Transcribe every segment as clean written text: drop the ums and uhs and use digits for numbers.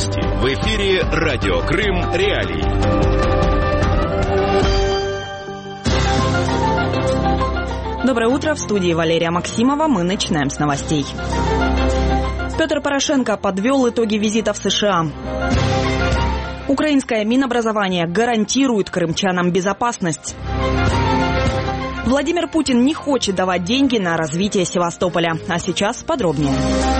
Новости. В эфире Радио Крым Реалии. Доброе утро. В студии Валерия Максимова. Мы начинаем с новостей. Петр Порошенко подвел итоги визита в США. Украинское Минобразование гарантирует крымчанам безопасность. Владимир Путин не хочет давать деньги на развитие Севастополя. А сейчас подробнее.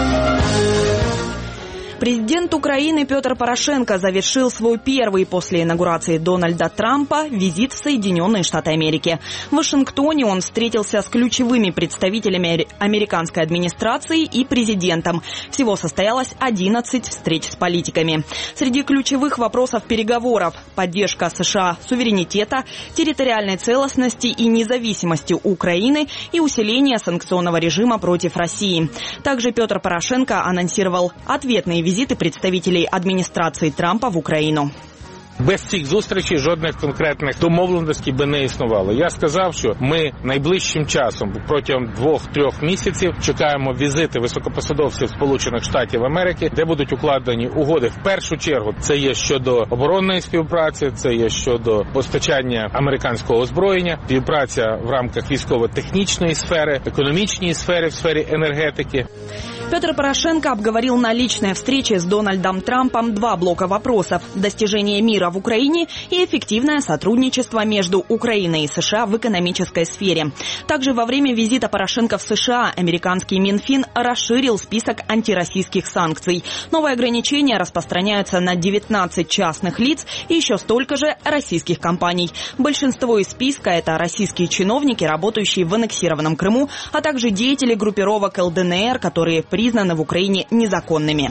Президент Украины Петр Порошенко завершил свой первый после инаугурации Дональда Трампа визит в Соединенные Штаты Америки. В Вашингтоне он встретился с ключевыми представителями американской администрации и президентом. Всего состоялось 11 встреч с политиками. Среди ключевых вопросов переговоров – поддержка США суверенитета, территориальной целостности и независимости Украины и усиление санкционного режима против России. Также Петр Порошенко анонсировал ответные визиты представителей адміністрації Трампа в Україну. Без цих зустрічей жодних конкретних домовленостей би не існувало. Я сказав, що ми найближчим часом, протягом 2-3 місяців, чекаємо візити високопосадовців Сполучених Штатів Америки, де будуть укладені угоди. В першу чергу це є щодо оборонної співпраці, це є щодо постачання американського озброєння, співпраця в рамках військово-технічної сфери, экономічної сфери, в сфері енергетики. Петр Порошенко обговорил на личной встрече с Дональдом Трампом два блока вопросов – достижение мира в Украине и эффективное сотрудничество между Украиной и США в экономической сфере. Также во время визита Порошенко в США американский Минфин расширил список антироссийских санкций. Новые ограничения распространяются на 19 частных лиц и еще столько же российских компаний. Большинство из списка – это российские чиновники, работающие в аннексированном Крыму, а также деятели группировок ЛДНР, которые признаны в Украине незаконными.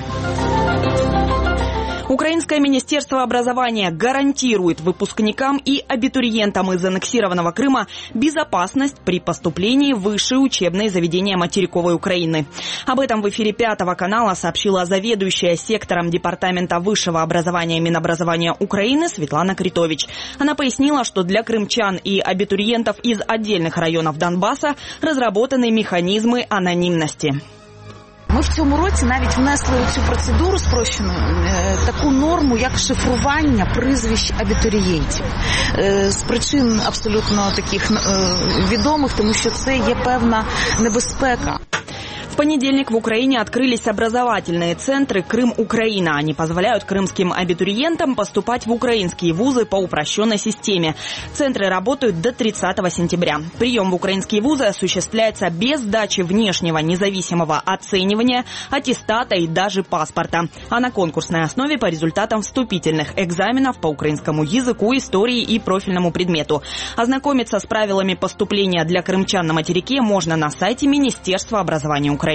Украинское Министерство образования гарантирует выпускникам и абитуриентам из аннексированного Крыма безопасность при поступлении в высшие учебные заведения материковой Украины. Об этом в эфире 5 канала сообщила заведующая сектором Департамента высшего образования Минобразования Украины Светлана Критович. Она пояснила, что для крымчан и абитуриентов из отдельных районов Донбасса разработаны механизмы анонимности. Ми в цьому році навіть внесли у цю процедуру спрощену таку норму, як шифрування прізвищ абітурієнтів. З причин абсолютно таких відомих, тому що це є певна небезпека. В понедельник в Украине открылись образовательные центры «Крым-Украина». Они позволяют крымским абитуриентам поступать в украинские вузы по упрощенной системе. Центры работают до 30 сентября. Прием в украинские вузы осуществляется без сдачи внешнего независимого оценивания, аттестата и даже паспорта, а на конкурсной основе по результатам вступительных экзаменов по украинскому языку, истории и профильному предмету. Ознакомиться с правилами поступления для крымчан на материке можно на сайте Министерства образования Украины.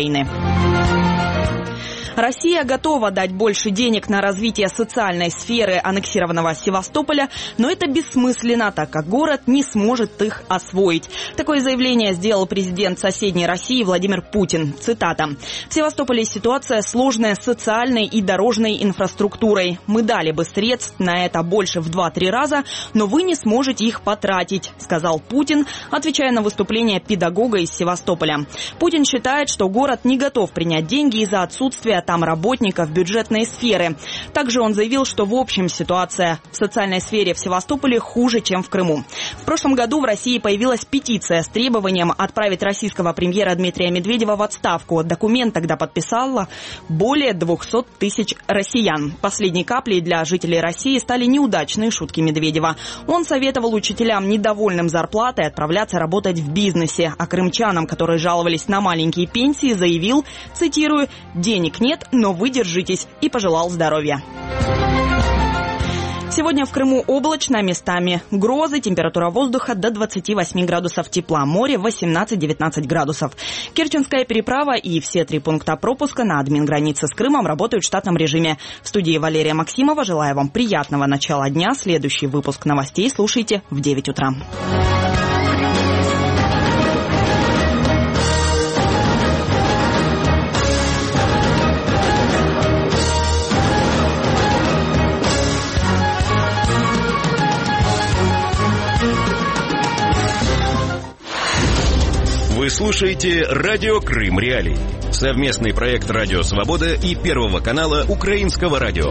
Россия готова дать больше денег на развитие социальной сферы аннексированного Севастополя, но это бессмысленно, так как город не сможет их освоить. Такое заявление сделал президент соседней России Владимир Путин. Цитата. «В Севастополе ситуация сложная с социальной и дорожной инфраструктурой. Мы дали бы средств на это больше в 2-3 раза, но вы не сможете их потратить», сказал Путин, отвечая на выступление педагога из Севастополя. Путин считает, что город не готов принять деньги из-за отсутствия там работников бюджетной сферы. Также он заявил, что в общем ситуация в социальной сфере в Севастополе хуже, чем в Крыму. В прошлом году в России появилась петиция с требованием отправить российского премьера Дмитрия Медведева в отставку. Документ тогда подписало более 200 тысяч россиян. Последней каплей для жителей России стали неудачные шутки Медведева. Он советовал учителям, недовольным зарплатой, отправляться работать в бизнесе. А крымчанам, которые жаловались на маленькие пенсии, заявил, цитирую, «денег нет, но вы держитесь», и пожелал здоровья. Сегодня в Крыму облачно, местами грозы, температура воздуха до 28 градусов тепла, море 18-19 градусов. Керченская переправа и все 3 пункта пропуска на админгранице с Крымом работают в штатном режиме. В студии Валерия Максимова. Желаю вам приятного начала дня. Следующий выпуск новостей слушайте в 9 утра. В Вы слушаете «Радио Крым Реалии». Совместный проект «Радио Свобода» и Первого канала Украинского радио.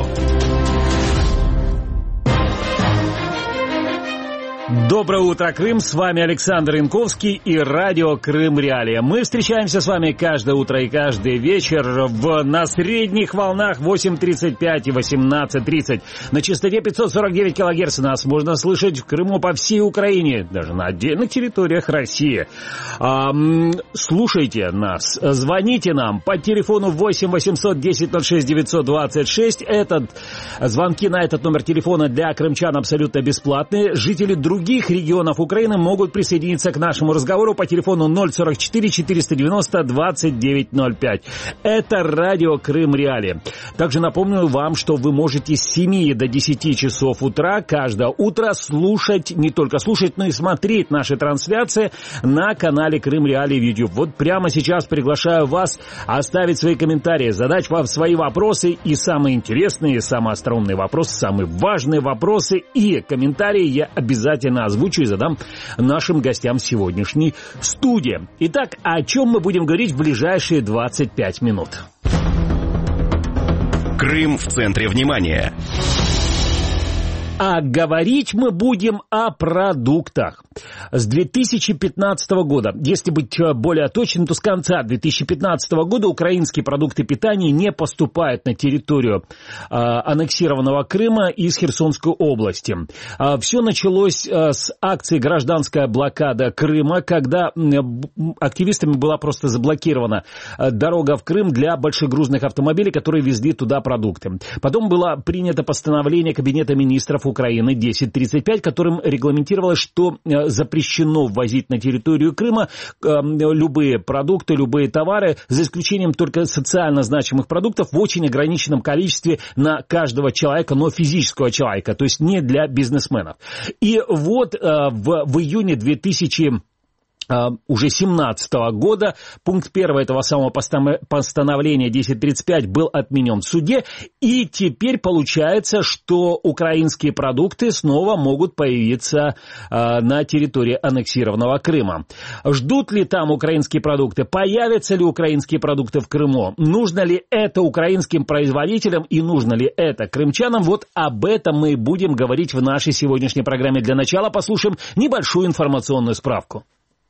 Доброе утро, Крым! С вами Александр Янковский и радио Крым Реалия. Мы встречаемся с вами каждое утро и каждый вечер на средних волнах 8.35 и 18.30. На частоте 549 кГц нас можно слышать в Крыму по всей Украине, даже на отдельных территориях России. Слушайте нас, звоните нам по телефону 8 800 10 06 926. Звонки на этот номер телефона для крымчан абсолютно бесплатные. Жители других регионов Украины могут присоединиться к нашему разговору по телефону 044 490 2905. Это радио Крым Реалии. Также напомню вам, что вы можете с 7 до 10 часов утра каждое утро слушать, не только слушать, но и смотреть наши трансляции на канале Крым Реалии в YouTube. Вот прямо сейчас приглашаю вас оставить свои комментарии, задать вам свои вопросы и самые интересные, самые остроумные вопросы, самые важные вопросы и комментарии я обязательно озвучу и задам нашим гостям сегодняшней студии. Итак, о чем мы будем говорить в ближайшие 25 минут? Крым в центре внимания. А говорить мы будем о продуктах. С 2015 года, если быть более точным, то с конца 2015 года украинские продукты питания не поступают на территорию аннексированного Крыма из Херсонской области. Все началось с акции «Гражданская блокада Крыма», когда активистами была просто заблокирована дорога в Крым для большегрузных автомобилей, которые везли туда продукты. Потом было принято постановление Кабинета министров Украины 1035, которым регламентировалось, что запрещено ввозить на территорию Крыма любые продукты, любые товары, за исключением только социально значимых продуктов в очень ограниченном количестве на каждого человека, но физического человека, то есть не для бизнесменов. И вот в июне 2017 года пункт 1 этого самого постановления 1035 был отменен в суде, и теперь получается, что украинские продукты снова могут появиться на территории аннексированного Крыма. Ждут ли там украинские продукты? Появятся ли украинские продукты в Крыму? Нужно ли это украинским производителям и нужно ли это крымчанам? Вот об этом мы будем говорить в нашей сегодняшней программе. Для начала послушаем небольшую информационную справку.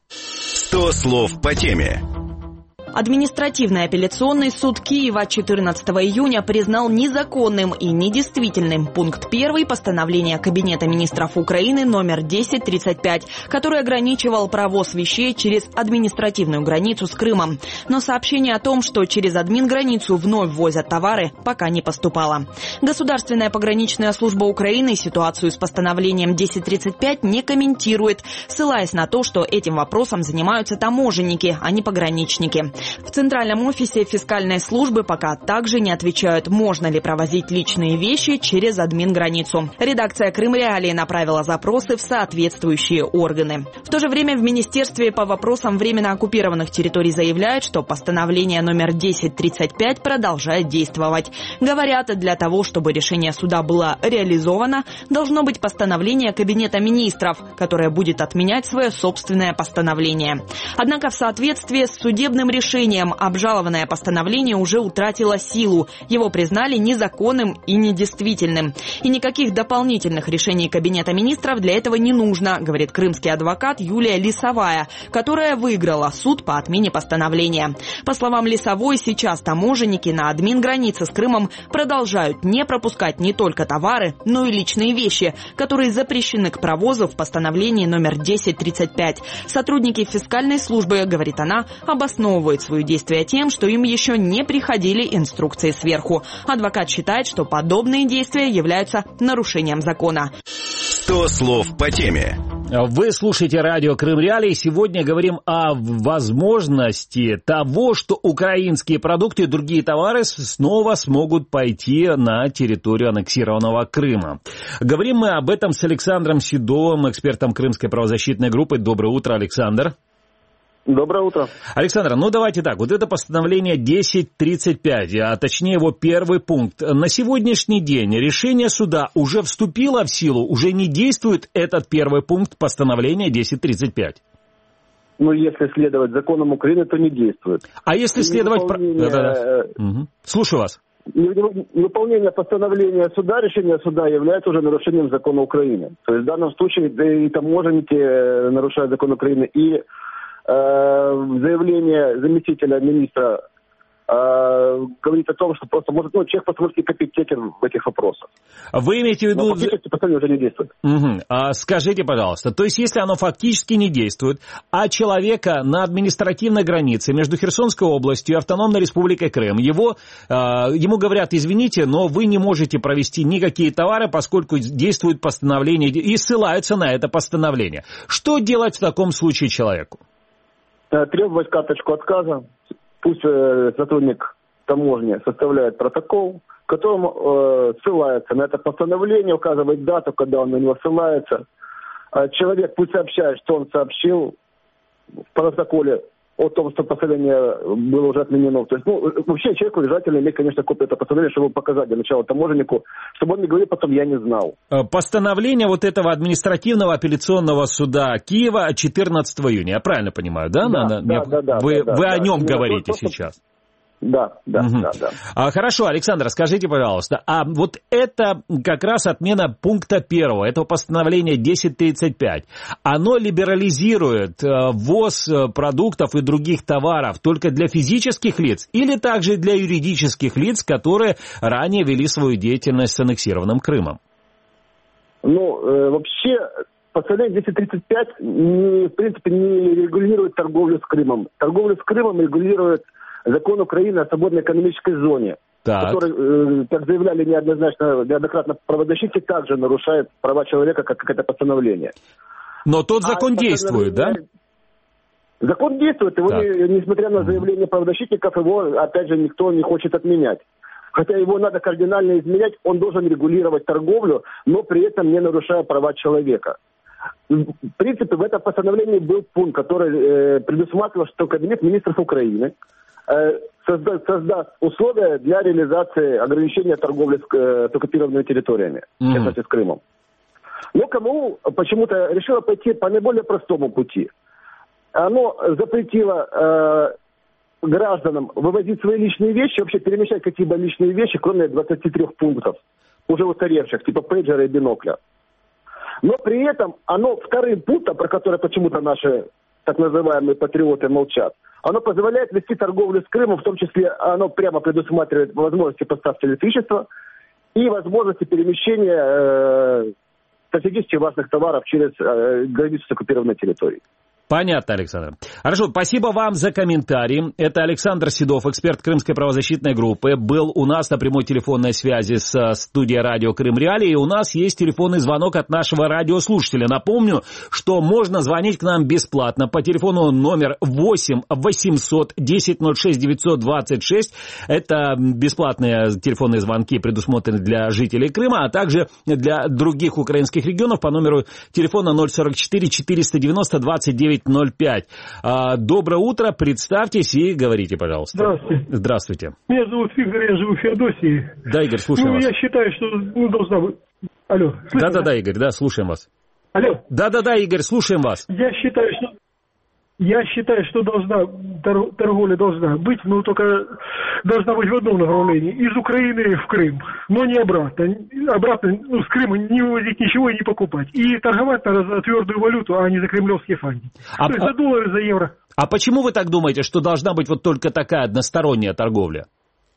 100 слов по теме. Административный апелляционный суд Киева 14 июня признал незаконным и недействительным пункт 1 постановления Кабинета министров Украины номер 1035, который ограничивал провоз вещей через административную границу с Крымом. Но сообщение о том, что через админграницу вновь ввозят товары, пока не поступало. Государственная пограничная служба Украины ситуацию с постановлением 1035 не комментирует, ссылаясь на то, что этим вопросом занимаются таможенники, а не пограничники. В Центральном офисе фискальной службы пока также не отвечают, можно ли провозить личные вещи через админграницу. Редакция Крым Реалии направила запросы в соответствующие органы. В то же время в Министерстве по вопросам временно оккупированных территорий заявляют, что постановление номер 1035 продолжает действовать. Говорят, для того, чтобы решение суда было реализовано, должно быть постановление Кабинета министров, которое будет отменять свое собственное постановление. Однако в соответствии с судебным решением обжалованное постановление уже утратило силу. Его признали незаконным и недействительным. И никаких дополнительных решений Кабинета министров для этого не нужно, говорит крымский адвокат Юлия Лисовая, которая выиграла суд по отмене постановления. По словам Лисовой, сейчас таможенники на админгранице с Крымом продолжают не пропускать не только товары, но и личные вещи, которые запрещены к провозу в постановлении номер 1035. Сотрудники фискальной службы, говорит она, обосновывают свое действие тем, что им еще не приходили инструкции сверху. Адвокат считает, что подобные действия являются нарушением закона. 100 слов по теме. Вы слушаете радио Крым Реалии. Сегодня говорим о возможности того, что украинские продукты и другие товары снова смогут пойти на территорию аннексированного Крыма. Говорим мы об этом с Александром Седовым, экспертом Крымской правозащитной группы. Доброе утро, Александр. Доброе утро. Александр, ну давайте так, вот это постановление 1035, а точнее его первый пункт. На сегодняшний день решение суда уже вступило в силу, уже не действует этот первый пункт постановления 1035? Но если следовать законам Украины, то не действует. А если следовать... Слушаю вас. Невыполнение постановления суда, решения суда является уже нарушением закона Украины. То есть в данном случае и таможенники нарушают закон Украины, и заявление заместителя министра говорит о том, что просто может, человек просто компетентен в этих вопросах. Вы имеете в виду... Но фактически постановление уже не действует. Скажите, пожалуйста, то есть если оно фактически не действует, а человека на административной границе между Херсонской областью и Автономной Республикой Крым, ему говорят, извините, но вы не можете провести никакие товары, поскольку действует постановление, и ссылаются на это постановление. Что делать в таком случае человеку? Требовать карточку отказа. Пусть сотрудник таможни составляет протокол, в котором ссылается на это постановление, указывает дату, когда он на него ссылается. Человек пусть сообщает, что он сообщил в протоколе о том, что постановление было уже отменено. То есть, вообще человеку желательно иметь, конечно, копию этого постановления, чтобы показать для начала таможеннику, чтобы он не говорил потом «я не знал». Постановление вот этого административного апелляционного суда Киева 14 июня, я правильно понимаю, да? Да. Вы о нем говорите сейчас? Да. Хорошо, Александр, скажите, пожалуйста, а вот это как раз отмена пункта 1, этого постановления 1035, оно либерализирует ввоз продуктов и других товаров только для физических лиц или также для юридических лиц, которые ранее вели свою деятельность с аннексированным Крымом? Вообще... Постановление 1035, в принципе, не регулирует торговлю с Крымом. Торговлю с Крымом регулирует закон Украины о свободной экономической зоне, который, как заявляли неоднократно правозащитники, также нарушает права человека, как это постановление. Но тот закон действует, да? Закон действует, его, несмотря на заявления правозащитников, его, опять же, никто не хочет отменять. Хотя его надо кардинально изменять, он должен регулировать торговлю, но при этом не нарушая права человека. В принципе, в этом постановлении был пункт, который предусматривал, что Кабинет министров Украины создаст условия для реализации ограничения торговли с оккупированными территориями, в частности с Крымом. Но кому почему-то решило пойти по наиболее простому пути. Оно запретило гражданам вывозить свои личные вещи, вообще перемещать какие-то личные вещи, кроме 23 пунктов, уже устаревших, типа пейджера и бинокля. Но при этом оно вторым пунктом, про который почему-то наши так называемые патриоты молчат, оно позволяет вести торговлю с Крымом, в том числе оно прямо предусматривает возможности поставки электричества и возможности перемещения стратегически важных товаров через границу с оккупированной территорией. Понятно, Александр. Хорошо, спасибо вам за комментарий. Это Александр Седов, эксперт Крымской правозащитной группы, был у нас на прямой телефонной связи с студией радио Крым Реалии, и у нас есть телефонный звонок от нашего радиослушателя. Напомню, что можно звонить к нам бесплатно по телефону номер 8 800 10 06 926. Это бесплатные телефонные звонки, предусмотрены для жителей Крыма, а также для других украинских регионов по номеру телефона 044 490 29 05. Доброе утро, представьтесь и говорите, пожалуйста. Здравствуйте. Здравствуйте. Меня зовут Игорь, я живу в Феодосии. Да, Игорь, слушаем вас. Я считаю, что должна быть... Алло. Да, Игорь, да, слушаем вас. Алло. Да, Игорь, слушаем вас. Я считаю, что торговля должна быть, но только должна быть в одном направлении. Из Украины в Крым, но не обратно. Обратно с Крыма не вывозить ничего и не покупать. И торговать надо за твердую валюту, а не за кремлевские фанги. То есть за доллары, за евро. А почему вы так думаете, что должна быть вот только такая односторонняя торговля?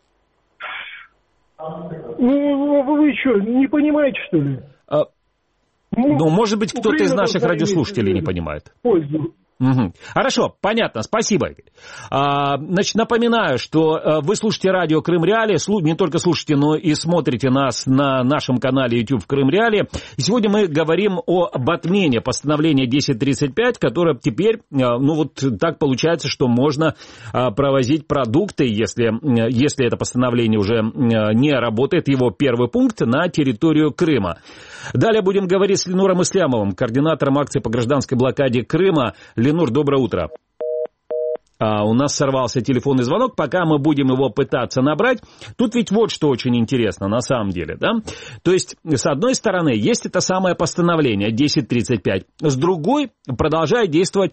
Вы что, не понимаете, что ли? Может быть, кто-то из наших радиослушателей не понимает. Пользу. Угу. Хорошо, понятно, спасибо, Игорь. Значит, напоминаю, что вы слушаете радио Крым Реалии, не только слушаете, но и смотрите нас на нашем канале YouTube Крым Реалии. И сегодня мы говорим об отмене постановления 1035, которое теперь, так получается, что можно провозить продукты, если это постановление уже не работает, его первый пункт, на территорию Крыма. Далее будем говорить с Ленуром Ислямовым, координатором акции по гражданской блокаде Крыма. Ленур, доброе утро. У нас сорвался телефонный звонок, пока мы будем его пытаться набрать. Тут ведь вот что очень интересно на самом деле, да? То есть, с одной стороны, есть это самое постановление 1035, с другой продолжает действовать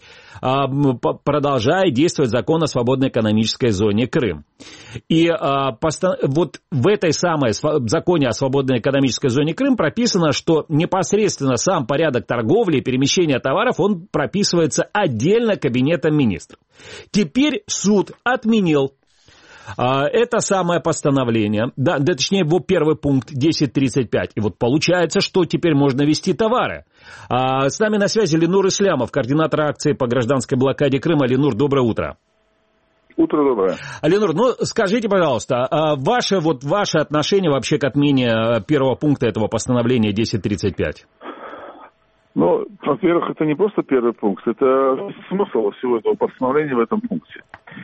закон о свободной экономической зоне Крым. И вот в этой самой законе о свободной экономической зоне Крым прописано, что непосредственно сам порядок торговли и перемещения товаров, он прописывается отдельно Кабинетом министров. Теперь суд отменил это самое постановление, точнее его первый пункт 1035. И вот получается, что теперь можно везти товары. С нами на связи Ленур Ислямов, координатор акции по гражданской блокаде Крыма. Ленур, доброе утро. Утро доброе. Ленур, скажите, пожалуйста, ваше отношение вообще к отмене первого пункта этого постановления 1035? Во-первых, это не просто первый пункт, это смысл всего этого постановления в этом пункте.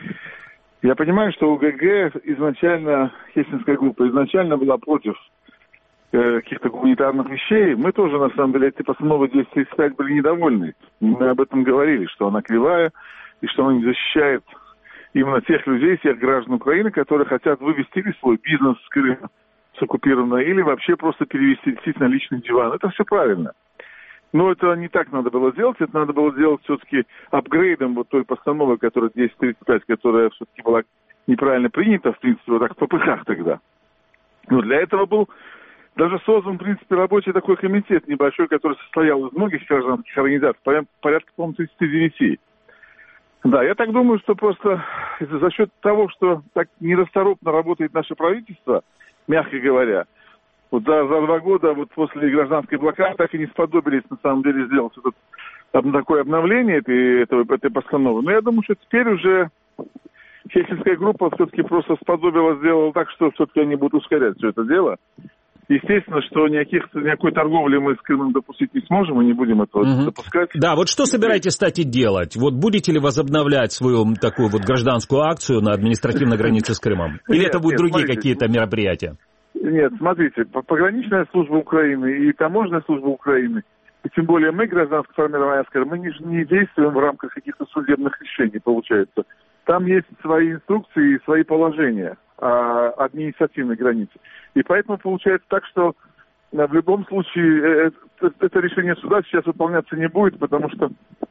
Я понимаю, что УГГ изначально, Хельсинская группа изначально была против каких-то гуманитарных вещей. Мы тоже, на самом деле, этой постановой 1035 были недовольны. Мы об этом говорили, что она кривая, и что она не защищает именно тех людей, тех граждан Украины, которые хотят вывести или свой бизнес с Крыма, с оккупированного, или вообще просто перевести действительно личный диван. Это все правильно. Но это не так надо было делать. Это надо было делать все-таки апгрейдом вот той постановы, которая 1035, которая все-таки была неправильно принята, в принципе, вот так в ППХ тогда. Но для этого был даже создан, в принципе, рабочий такой комитет небольшой, который состоял из многих гражданских организаций, порядка, по-моему, 39. Да, я так думаю, что просто за счет того, что так нерасторопно работает наше правительство, мягко говоря, вот за 2 года вот после гражданской блокады так и не сподобились, на самом деле, сделать такое обновление этой постановы. Но я думаю, что теперь уже Хельсинская группа все-таки просто сделала так, что все-таки они будут ускорять все это дело. Естественно, что никакой торговли мы с Крымом допустить не сможем, мы не будем этого допускать. Да, вот что собираетесь, кстати, делать? Вот будете ли возобновлять свою такую вот гражданскую акцию на административной границе с Крымом? Или это будут другие какие-то мероприятия? Нет, смотрите, пограничная служба Украины и таможенная служба Украины, и тем более мы, гражданское формирование, мы не действуем в рамках каких-то судебных решений, получается. Там есть свои инструкции и свои положения административной границы. И поэтому получается так, что в любом случае это решение суда сейчас выполняться не будет, потому что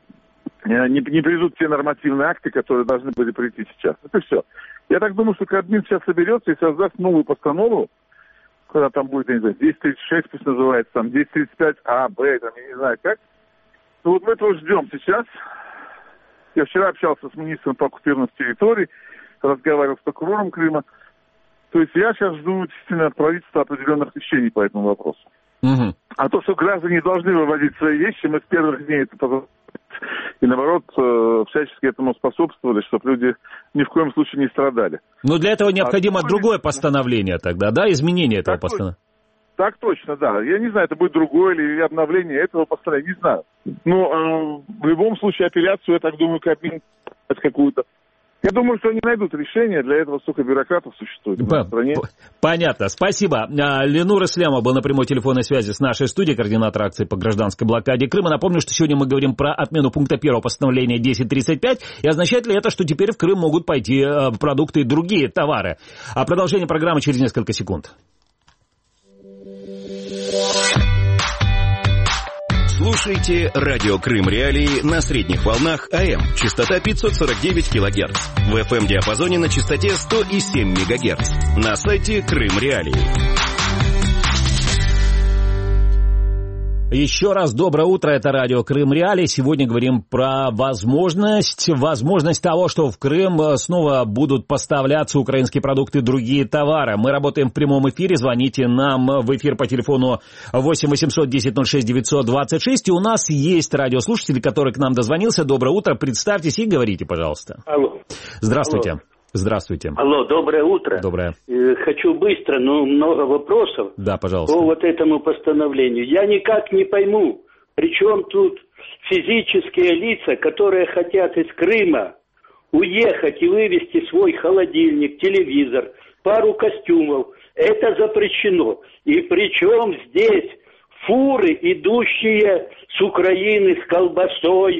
не придут те нормативные акты, которые должны были прийти сейчас. Это все. Я так думаю, что Кабмин сейчас соберется и создаст новую постанову, когда там будет, я не знаю, 1036 пусть называется, там 1035А, Б, там, я не знаю как. Ну вот мы этого ждем сейчас. Я вчера общался с министром по оккупированных территорий, разговаривал с прокурором Крыма. То есть я сейчас жду действительно от правительства определенных решений по этому вопросу. Угу. А то, что граждане должны выводить свои вещи, мы с первых дней это и наоборот всячески этому способствовали, чтобы люди ни в коем случае не страдали. Но для этого необходимо другое постановление тогда, да, изменение этого постановления? Так точно, да. Я не знаю, это будет другое или обновление этого постановления, не знаю. Но в любом случае апелляцию, я так думаю, Кабмин какую-то. Я думаю, что они найдут решение, для этого столько бюрократов существует в нашей стране. Понятно, спасибо. Ленур Ислямов был на прямой телефонной связи с нашей студией, координатор акции по гражданской блокаде Крыма. Напомню, что сегодня мы говорим про отмену пункта 1 постановления 1035. И означает ли это, что теперь в Крым могут пойти продукты и другие товары? А продолжение программы через несколько секунд. Слушайте радио Крым Реалии на средних волнах АМ. Частота 549 кГц. В FM-диапазоне на частоте 100,7 МГц. На сайте Крым Реалии. Еще раз доброе утро, это радио Крым Реалии. Сегодня говорим про возможность того, что в Крым снова будут поставляться украинские продукты и другие товары. Мы работаем в прямом эфире, звоните нам в эфир по телефону 8 800 10 06 926. И у нас есть радиослушатель, который к нам дозвонился. Доброе утро, представьтесь и говорите, пожалуйста. Алло. Здравствуйте. Алло. Здравствуйте. Алло, доброе утро. Доброе. Хочу быстро, но много вопросов. Да, пожалуйста. По вот этому постановлению. Я никак не пойму, при чем тут физические лица, которые хотят из Крыма уехать и вывезти свой холодильник, телевизор, пару костюмов. Это запрещено. И при чем здесь фуры, идущие с Украины с колбасой, с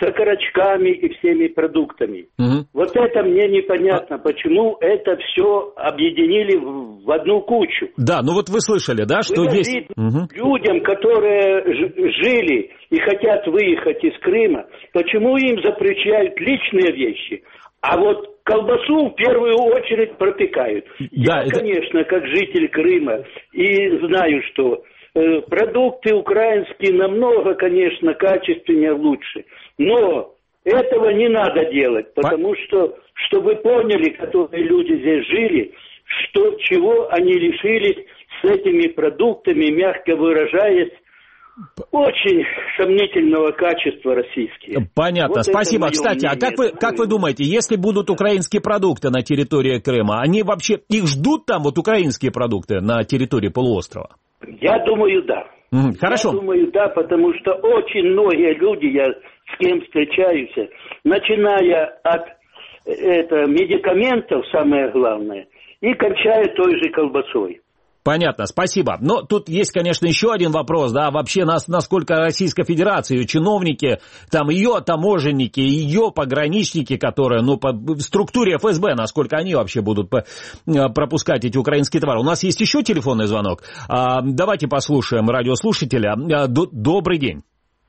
с окорочками и всеми продуктами. Вот это мне непонятно, почему это все объединили в одну кучу. Да, ну вот вы слышали, да, что здесь... Людям, которые жили и хотят выехать из Крыма, почему им запрещают личные вещи, а вот колбасу в первую очередь пропекают. Да, Я, конечно, как житель Крыма, и знаю, что продукты украинские намного, конечно, качественнее, лучше. Но этого не надо делать, потому что, чтобы вы поняли, которые люди здесь жили, что чего они лишились с этими продуктами, мягко выражаясь, очень сомнительного качества российские. Понятно, вот спасибо. Кстати, а как вы думаете, если будут украинские продукты на территории Крыма, они вообще, их ждут там, вот украинские продукты на территории полуострова? Я думаю, да. Хорошо. Я думаю, да, потому что очень многие люди, я с кем встречаюсь, начиная от медикаментов, самое главное, и кончая той же колбасой. Понятно, спасибо. Но тут есть, конечно, еще один вопрос, да, вообще насколько Российская Федерация, ее чиновники, там ее таможенники, ее пограничники, которые, ну, по структуре ФСБ, насколько они вообще будут пропускать эти украинские товары. У нас есть еще телефонный звонок. Давайте послушаем радиослушателя. Добрый день.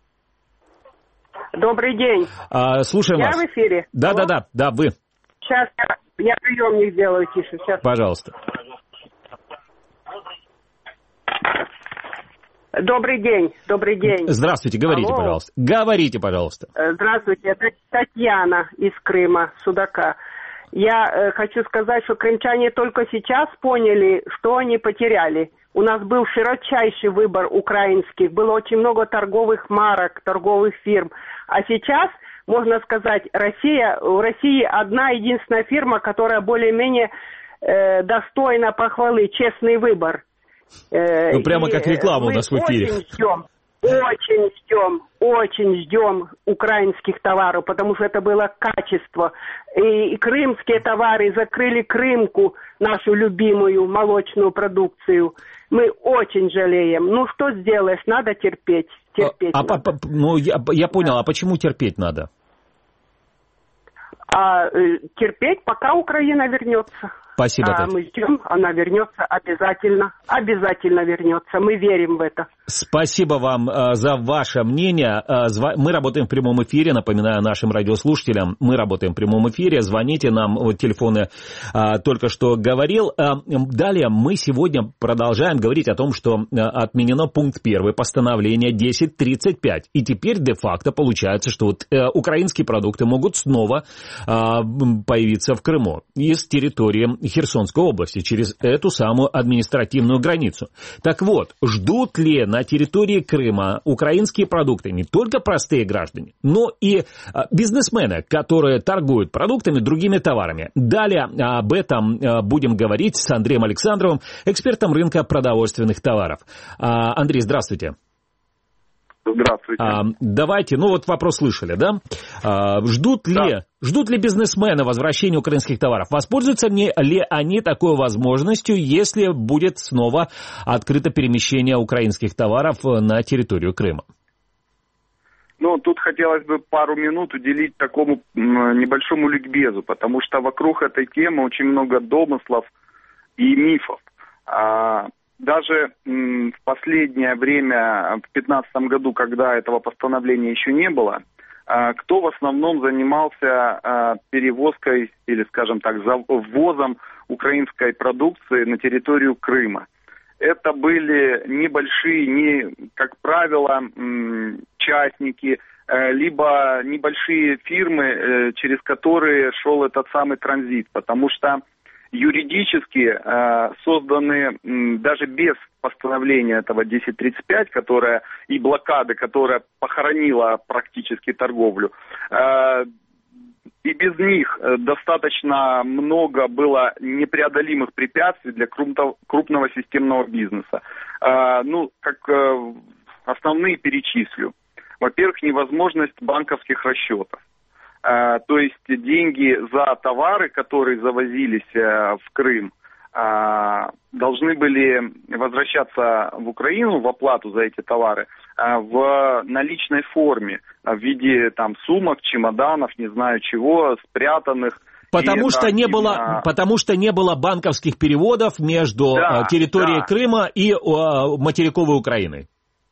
Добрый день. Слушаем вас. Я в эфире. Да, вы. Сейчас я приемник сделаю тише. Сейчас. Пожалуйста. Добрый день. Здравствуйте, говорите, Алло. пожалуйста. Говорите, пожалуйста. Здравствуйте, это Татьяна из Крыма, Судака. Я хочу сказать, что крымчане только сейчас поняли, что они потеряли. У нас был широчайший выбор украинских, было очень много торговых марок, торговых фирм. А сейчас, можно сказать, в России одна единственная фирма, которая более-менее достойна похвалы, честный выбор. Ну, прямо как реклама у нас в эфире. Очень ждем украинских товаров, потому что это было качество. И крымские товары закрыли Крымку, нашу любимую молочную продукцию. Мы очень жалеем. Ну, что сделаешь? Надо терпеть. Я понял, а почему терпеть надо? Терпеть, пока Украина вернется. Спасибо. Мы ждем, она вернется обязательно вернется. Мы верим в это. Спасибо вам за ваше мнение. Мы работаем в прямом эфире, напоминаю нашим радиослушателям, мы работаем в прямом эфире, звоните нам, вот телефоны только что говорил. Далее мы сегодня продолжаем говорить о том, что отменено пункт 1 постановления 1035. И теперь де-факто получается, что вот украинские продукты могут снова появиться в Крыму из территории Херсонской области через эту самую административную границу. Так вот, ждут ли на территории Крыма украинские продукты не только простые граждане, но и бизнесмены, которые торгуют продуктами, другими товарами? Далее об этом будем говорить с Андреем Александровым, экспертом рынка продовольственных товаров. Андрей, здравствуйте. Здравствуйте. Давайте, ну вот вопрос слышали, да? Ждут ли бизнесмены возвращения украинских товаров? Воспользуются ли они такой возможностью, если будет снова открыто перемещение украинских товаров на территорию Крыма? Ну, тут хотелось бы пару минут уделить такому небольшому ликбезу, потому что вокруг этой темы очень много домыслов и мифов. Даже в последнее время, в 2015 году, когда этого постановления еще не было, кто в основном занимался перевозкой или, скажем так, ввозом украинской продукции на территорию Крыма? Это были небольшие, как правило, частники, либо небольшие фирмы, через которые шел этот самый транзит, потому что юридически созданы даже без постановления этого 1035, которое и блокады, которая похоронила практически торговлю, и без них достаточно много было непреодолимых препятствий для крупного системного бизнеса. Основные перечислю. Во-первых, невозможность банковских расчетов. То есть деньги за товары, которые завозились в Крым, должны были возвращаться в Украину в оплату за эти товары в наличной форме, в виде там сумок, чемоданов, не знаю чего, спрятанных. Потому что не было банковских переводов между территорией Крыма и материковой Украиной.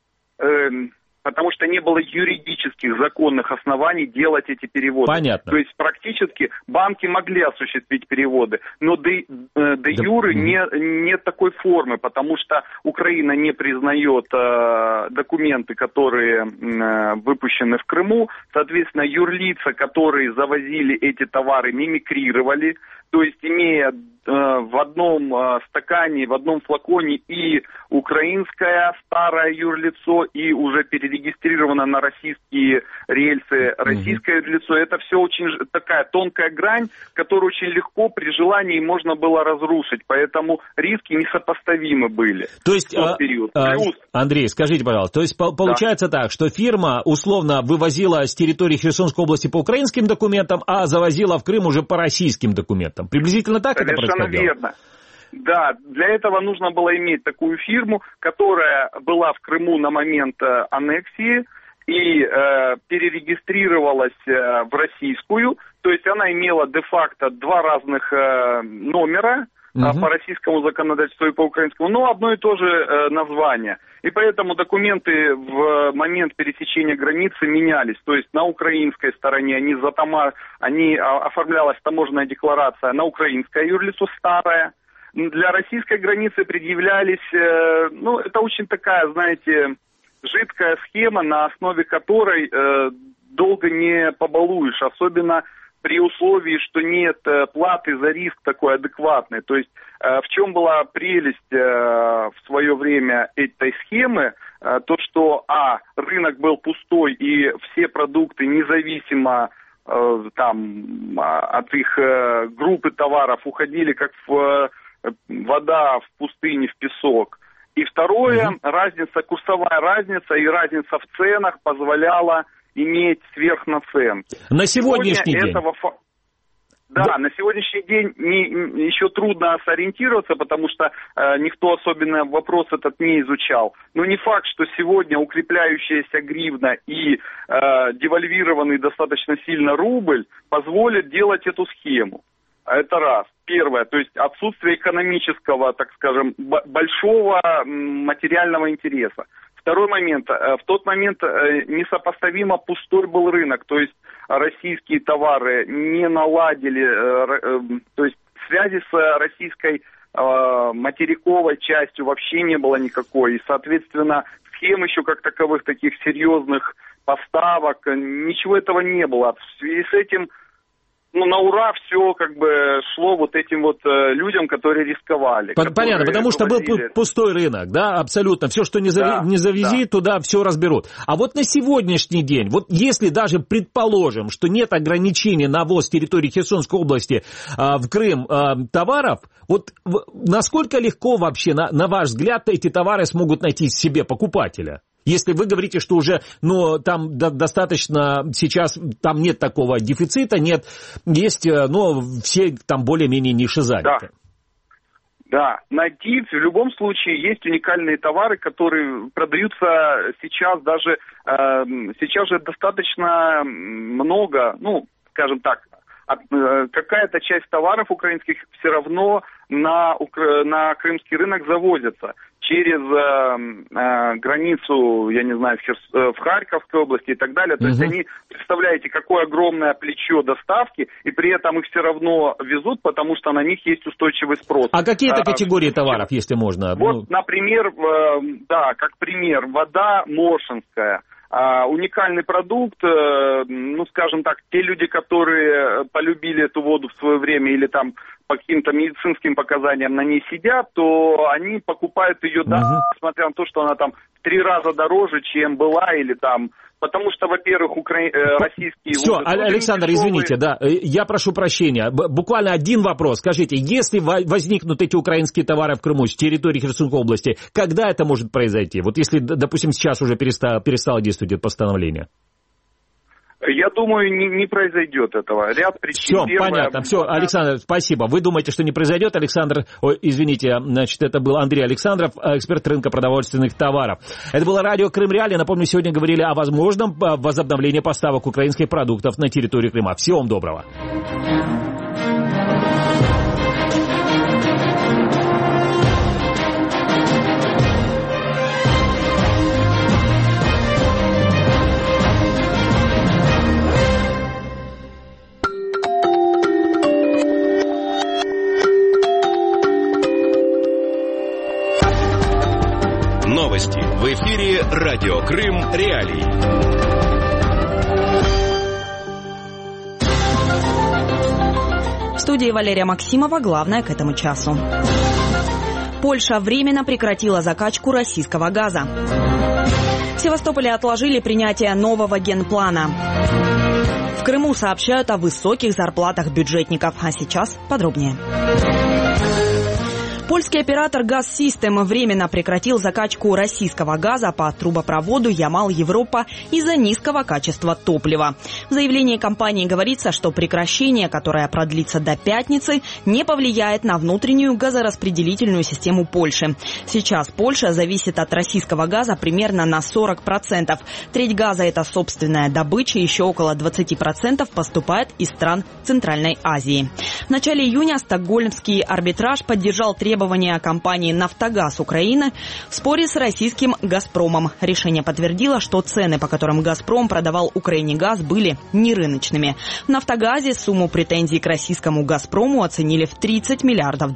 Потому что не было юридических законных оснований делать эти переводы. Понятно. То есть практически банки могли осуществить переводы, но де юре нет такой формы, потому что Украина не признает документы, которые выпущены в Крыму. Соответственно, юрлица, которые завозили эти товары, мимикрировали, то есть имея в одном стакане, в одном флаконе и украинское старое юрлицо, и уже перерегистрировано на российские рельсы российское юрлицо. Это все очень такая тонкая грань, которую очень легко при желании можно было разрушить. Поэтому риски несопоставимы были. То есть, в тот период. Андрей, скажите, пожалуйста, то есть получается так, что фирма условно вывозила с территории Херсонской области по украинским документам, а завозила в Крым уже по российским документам. Приблизительно так это происходило? Совершенно верно. Да, для этого нужно было иметь такую фирму, которая была в Крыму на момент аннексии и перерегистрировалась в российскую, то есть она имела де-факто два разных номера по российскому законодательству и по украинскому, но одно и то же название. И поэтому документы в момент пересечения границы менялись. То есть на украинской стороне оформлялась таможенная декларация на украинское юрлицо старое. Для российской границы предъявлялись, это очень такая, знаете, жидкая схема, на основе которой долго не побалуешь, особенно при условии, что нет платы за риск такой адекватной. То есть в чем была прелесть в свое время этой схемы? То, что рынок был пустой и все продукты независимо от их группы товаров уходили как вода в пустыне, в песок. И второе, курсовая разница и разница в ценах позволяла иметь сверхнаценки. На сегодняшний день? На сегодняшний день еще трудно сориентироваться, потому что никто особенно вопрос этот не изучал. Но не факт, что сегодня укрепляющаяся гривна и девальвированный достаточно сильно рубль позволят делать эту схему. Это раз. Первое, то есть отсутствие экономического, так скажем, большого материального интереса. Второй момент. В тот момент несопоставимо пустой был рынок, то есть российские товары не наладили, то есть связи с российской материковой частью вообще не было никакой. И, соответственно, схем еще как таковых, таких серьезных поставок, ничего этого не было. В связи с этим на ура все шло вот этим людям, которые рисковали. Понятно, потому что был пустой рынок, да, абсолютно. Все, что не завези, туда все разберут. А вот на сегодняшний день, вот если даже предположим, что нет ограничений на ввоз с территории Херсонской области в Крым товаров, вот насколько легко вообще, на ваш взгляд, эти товары смогут найти себе покупателя? Если вы говорите, что уже, там достаточно сейчас, там нет такого дефицита, есть, все там более-менее ниши заняты. Да, найти в любом случае есть уникальные товары, которые продаются сейчас даже, сейчас же достаточно много, скажем так, какая-то часть товаров украинских все равно на крымский рынок завозятся через границу, я не знаю, в Харьковской области и так далее. То есть они, представляете, какое огромное плечо доставки, и при этом их все равно везут, потому что на них есть устойчивый спрос. А какие это категории товаров, если можно? Вот, например, как пример, вода Моршинская. Уникальный продукт, скажем так, те люди, которые полюбили эту воду в свое время или там по каким-то медицинским показаниям на ней сидят, то они покупают ее, несмотря на то, что она там в 3 раза дороже, чем была, или там... Потому что, во-первых, российские... Все, Александр, извините, я прошу прощения. Буквально один вопрос. Скажите, если возникнут эти украинские товары в Крыму с территории Херсонской области, когда это может произойти? Вот если, допустим, сейчас уже перестало действовать это постановление. Я думаю, не произойдет этого. Ряд причин. Все, понятно. Все, Александр, спасибо. Вы думаете, что не произойдет? Александр, значит, это был Андрей Александров, эксперт рынка продовольственных товаров. Это было радио Крым Реалии. Напомню, сегодня говорили о возможном возобновлении поставок украинских продуктов на территорию Крыма. Всего вам доброго. Новости в эфире радио Крым Реалии. В студии Валерия Максимова. Главное к этому часу. Польша временно прекратила закачку российского газа. В Севастополе отложили принятие нового генплана. В Крыму сообщают о высоких зарплатах бюджетников. А сейчас подробнее. Польский оператор «Газсистем» временно прекратил закачку российского газа по трубопроводу Ямал-Европа из-за низкого качества топлива. В заявлении компании говорится, что прекращение, которое продлится до пятницы, не повлияет на внутреннюю газораспределительную систему Польши. Сейчас Польша зависит от российского газа примерно на 40%. Треть газа – это собственная добыча, еще около 20% поступает из стран Центральной Азии. В начале июня стокгольмский арбитраж поддержал требования компании «Нафтогаз Украины» в споре с российским «Газпромом». Решение подтвердило, что цены, по которым «Газпром» продавал Украине газ, были нерыночными. В «Нафтогазе» сумму претензий к российскому «Газпрому» оценили в $30 миллиардов.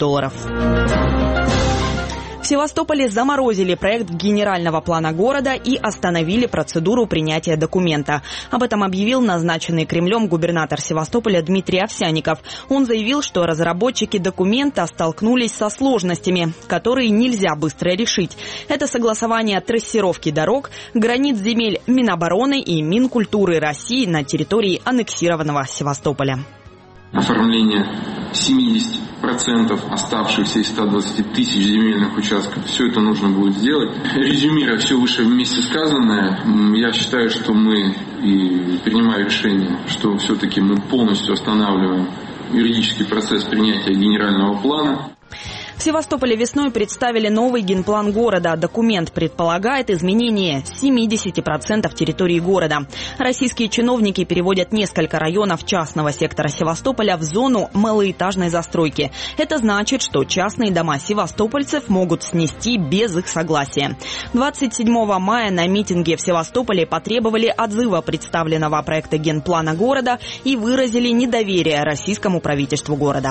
В Севастополе заморозили проект генерального плана города и остановили процедуру принятия документа. Об этом объявил назначенный Кремлем губернатор Севастополя Дмитрий Овсянников. Он заявил, что разработчики документа столкнулись со сложностями, которые нельзя быстро решить. Это согласование трассировки дорог, границ земель Минобороны и Минкультуры России на территории аннексированного Севастополя. Оформление 70% оставшихся из 120 тысяч земельных участков. Все это нужно будет сделать. Резюмируя все выше вместе сказанное, я считаю, что мы и принимаем решение, что все-таки мы полностью останавливаем юридический процесс принятия генерального плана. В Севастополе весной представили новый генплан города. Документ предполагает изменение 70% территории города. Российские чиновники переводят несколько районов частного сектора Севастополя в зону малоэтажной застройки. Это значит, что частные дома севастопольцев могут снести без их согласия. 27 мая на митинге в Севастополе потребовали отзыва представленного проекта генплана города и выразили недоверие российскому правительству города.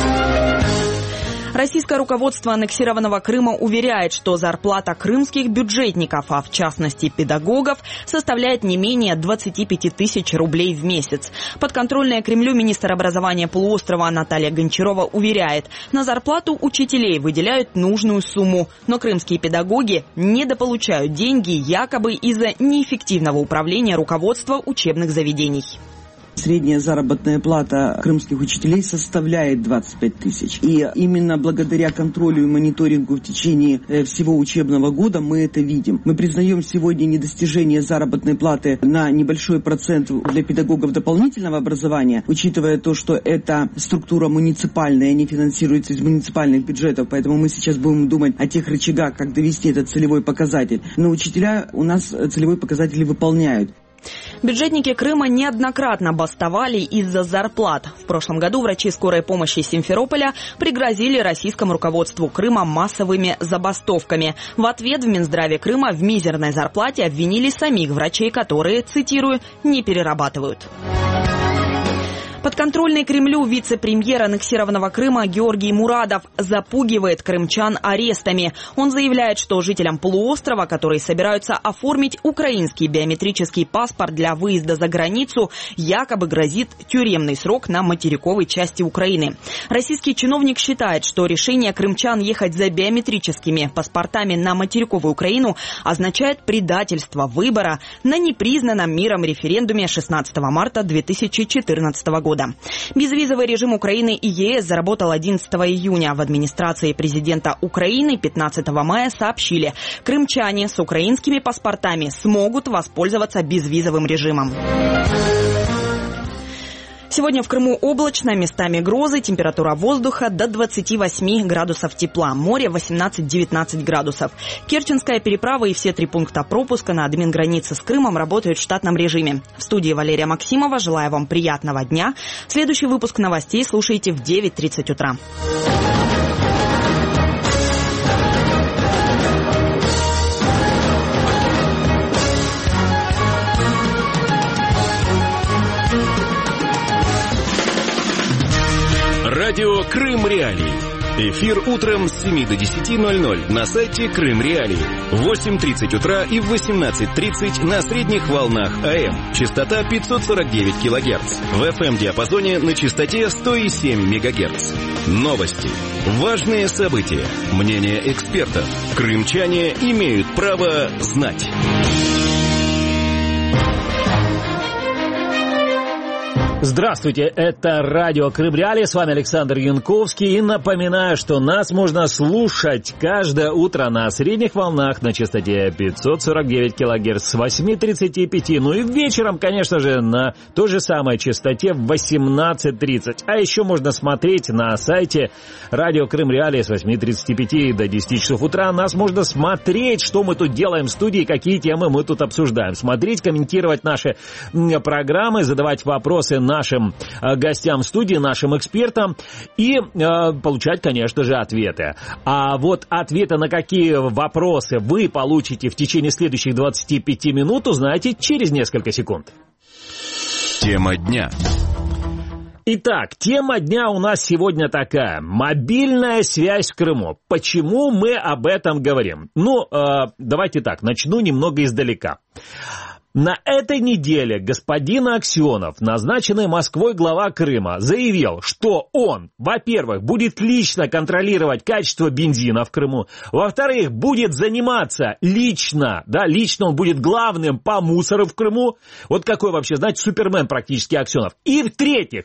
Российское руководство аннексированного Крыма уверяет, что зарплата крымских бюджетников, а в частности педагогов, составляет не менее 25 тысяч рублей в месяц. Подконтрольная Кремлю министр образования полуострова Наталья Гончарова уверяет, на зарплату учителей выделяют нужную сумму, но крымские педагоги недополучают деньги якобы из-за неэффективного управления руководства учебных заведений. Средняя заработная плата крымских учителей составляет 25 тысяч. И именно благодаря контролю и мониторингу в течение всего учебного года мы это видим. Мы признаем сегодня недостижение заработной платы на небольшой процент для педагогов дополнительного образования, учитывая то, что эта структура муниципальная, не финансируется из муниципальных бюджетов, поэтому мы сейчас будем думать о тех рычагах, как довести этот целевой показатель. Но учителя у нас целевой показатель выполняют. Бюджетники Крыма неоднократно бастовали из-за зарплат. В прошлом году врачи скорой помощи Симферополя пригрозили российскому руководству Крыма массовыми забастовками. В ответ в Минздраве Крыма в мизерной зарплате обвинили самих врачей, которые, цитирую, не перерабатывают. Подконтрольный Кремлю вице-премьер аннексированного Крыма Георгий Мурадов запугивает крымчан арестами. Он заявляет, что жителям полуострова, которые собираются оформить украинский биометрический паспорт для выезда за границу, якобы грозит тюремный срок на материковой части Украины. Российский чиновник считает, что решение крымчан ехать за биометрическими паспортами на материковую Украину означает предательство выбора на непризнанном миром референдуме 16 марта 2014 года. Безвизовый режим Украины и ЕС заработал 11 июня. В администрации президента Украины 15 мая сообщили, крымчане с украинскими паспортами смогут воспользоваться безвизовым режимом. Сегодня в Крыму облачно, местами грозы, температура воздуха до 28 градусов тепла, море 18-19 градусов. Керченская переправа и все 3 пункта пропуска на админгранице с Крымом работают в штатном режиме. В студии Валерия Максимова. Желаю вам приятного дня. Следующий выпуск новостей слушайте в 9:30 утра. Радио Крым Реалии. Эфир утром с 7 до 10:00 на сайте Крым Реалии. В 8:30 утра и в 18:30 на средних волнах АМ. Частота 549 кГц. В FM-диапазоне на частоте 107 МГц. Новости. Важные события. Мнения экспертов. Крымчане имеют право знать. Здравствуйте, это радио Крым Реалии, с вами Александр Янковский. И напоминаю, что нас можно слушать каждое утро на средних волнах на частоте 549 кГц с 8:35. Ну и вечером, конечно же, на той же самой частоте в 18:30. А еще можно смотреть на сайте радио Крым Реалии с 8:35 до 10 часов утра. Нас можно смотреть, что мы тут делаем в студии, какие темы мы тут обсуждаем. Смотреть, комментировать наши программы, задавать вопросы нашим гостям студии, нашим экспертам и получать, конечно же, ответы. А вот ответы на какие вопросы вы получите в течение следующих 25 минут, узнаете через несколько секунд. Тема дня. Итак, тема дня у нас сегодня такая. Мобильная связь в Крыму. Почему мы об этом говорим? Ну, давайте так, начну немного издалека. На этой неделе господин Аксенов, назначенный Москвой глава Крыма, заявил, что он, во-первых, будет лично контролировать качество бензина в Крыму, во-вторых, будет заниматься лично он будет главным по мусору в Крыму. Вот какой вообще, знаете, супермен практически Аксенов. И в-третьих,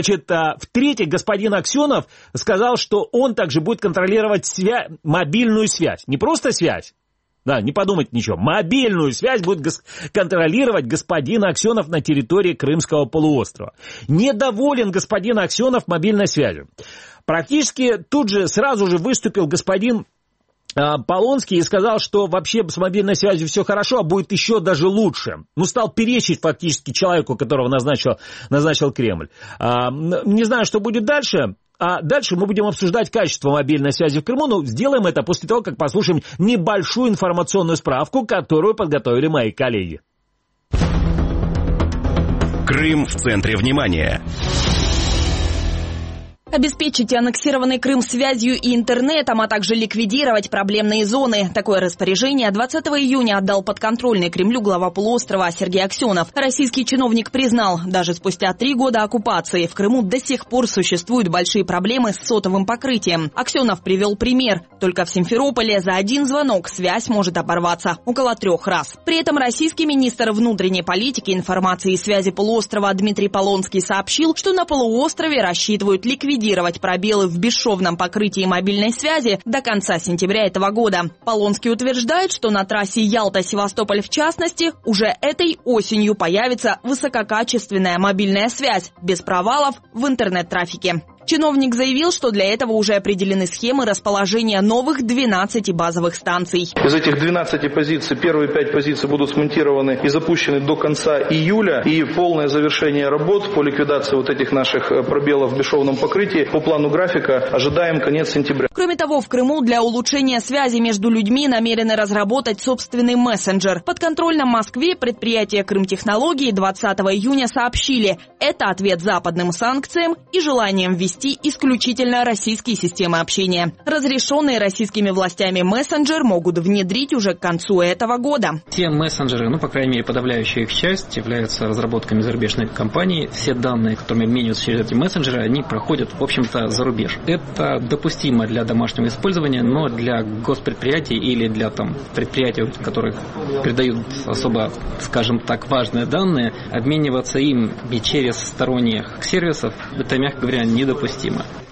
господин Аксенов сказал, что он также будет контролировать мобильную связь. Не просто связь. Да, не подумайте ничего. Мобильную связь будет контролировать господин Аксенов на территории Крымского полуострова. Недоволен господин Аксенов мобильной связью. Практически тут же сразу же выступил господин Полонский и сказал, что вообще с мобильной связью все хорошо, а будет еще даже лучше. Ну, стал перечить фактически человеку, которого назначил Кремль. Не знаю, что будет дальше. А дальше мы будем обсуждать качество мобильной связи в Крыму, но сделаем это после того, как послушаем небольшую информационную справку, которую подготовили мои коллеги. Крым в центре внимания. Обеспечить аннексированный Крым связью и интернетом, а также ликвидировать проблемные зоны. Такое распоряжение 20 июня отдал подконтрольный Кремлю глава полуострова Сергей Аксенов. Российский чиновник признал, даже спустя 3 года оккупации в Крыму до сих пор существуют большие проблемы с сотовым покрытием. Аксенов привел пример. Только в Симферополе за один звонок связь может оборваться около 3 раз. При этом российский министр внутренней политики, информации и связи полуострова Дмитрий Полонский сообщил, что на полуострове рассчитывают ликвидировать пробелы в бесшовном покрытии мобильной связи до конца сентября этого года. Полонский утверждает, что на трассе Ялта-Севастополь в частности уже этой осенью появится высококачественная мобильная связь без провалов в интернет-трафике. Чиновник заявил, что для этого уже определены схемы расположения новых 12 базовых станций. Из этих 12 позиций первые 5 позиций будут смонтированы и запущены до конца июля. И полное завершение работ по ликвидации вот этих наших пробелов в бесшовном покрытии по плану графика ожидаем конец сентября. Кроме того, в Крыму для улучшения связи между людьми намерены разработать собственный мессенджер. Подконтрольно Москве предприятие «Крымтехнологии» 20 июня сообщили, это ответ западным санкциям и желанием ввести исключительно российские системы общения. Разрешенный российскими властями мессенджер могут внедрить уже к концу этого года. Все мессенджеры, по крайней мере, подавляющая их часть, являются разработками зарубежной компании. Все данные, которыми обмениваются через эти мессенджеры, они проходят, в общем-то, за рубеж. Это допустимо для домашнего использования, но для госпредприятий или для предприятий, которых передают особо, скажем так, важные данные, обмениваться им и через сторонних сервисов, это, мягко говоря, недопустимо.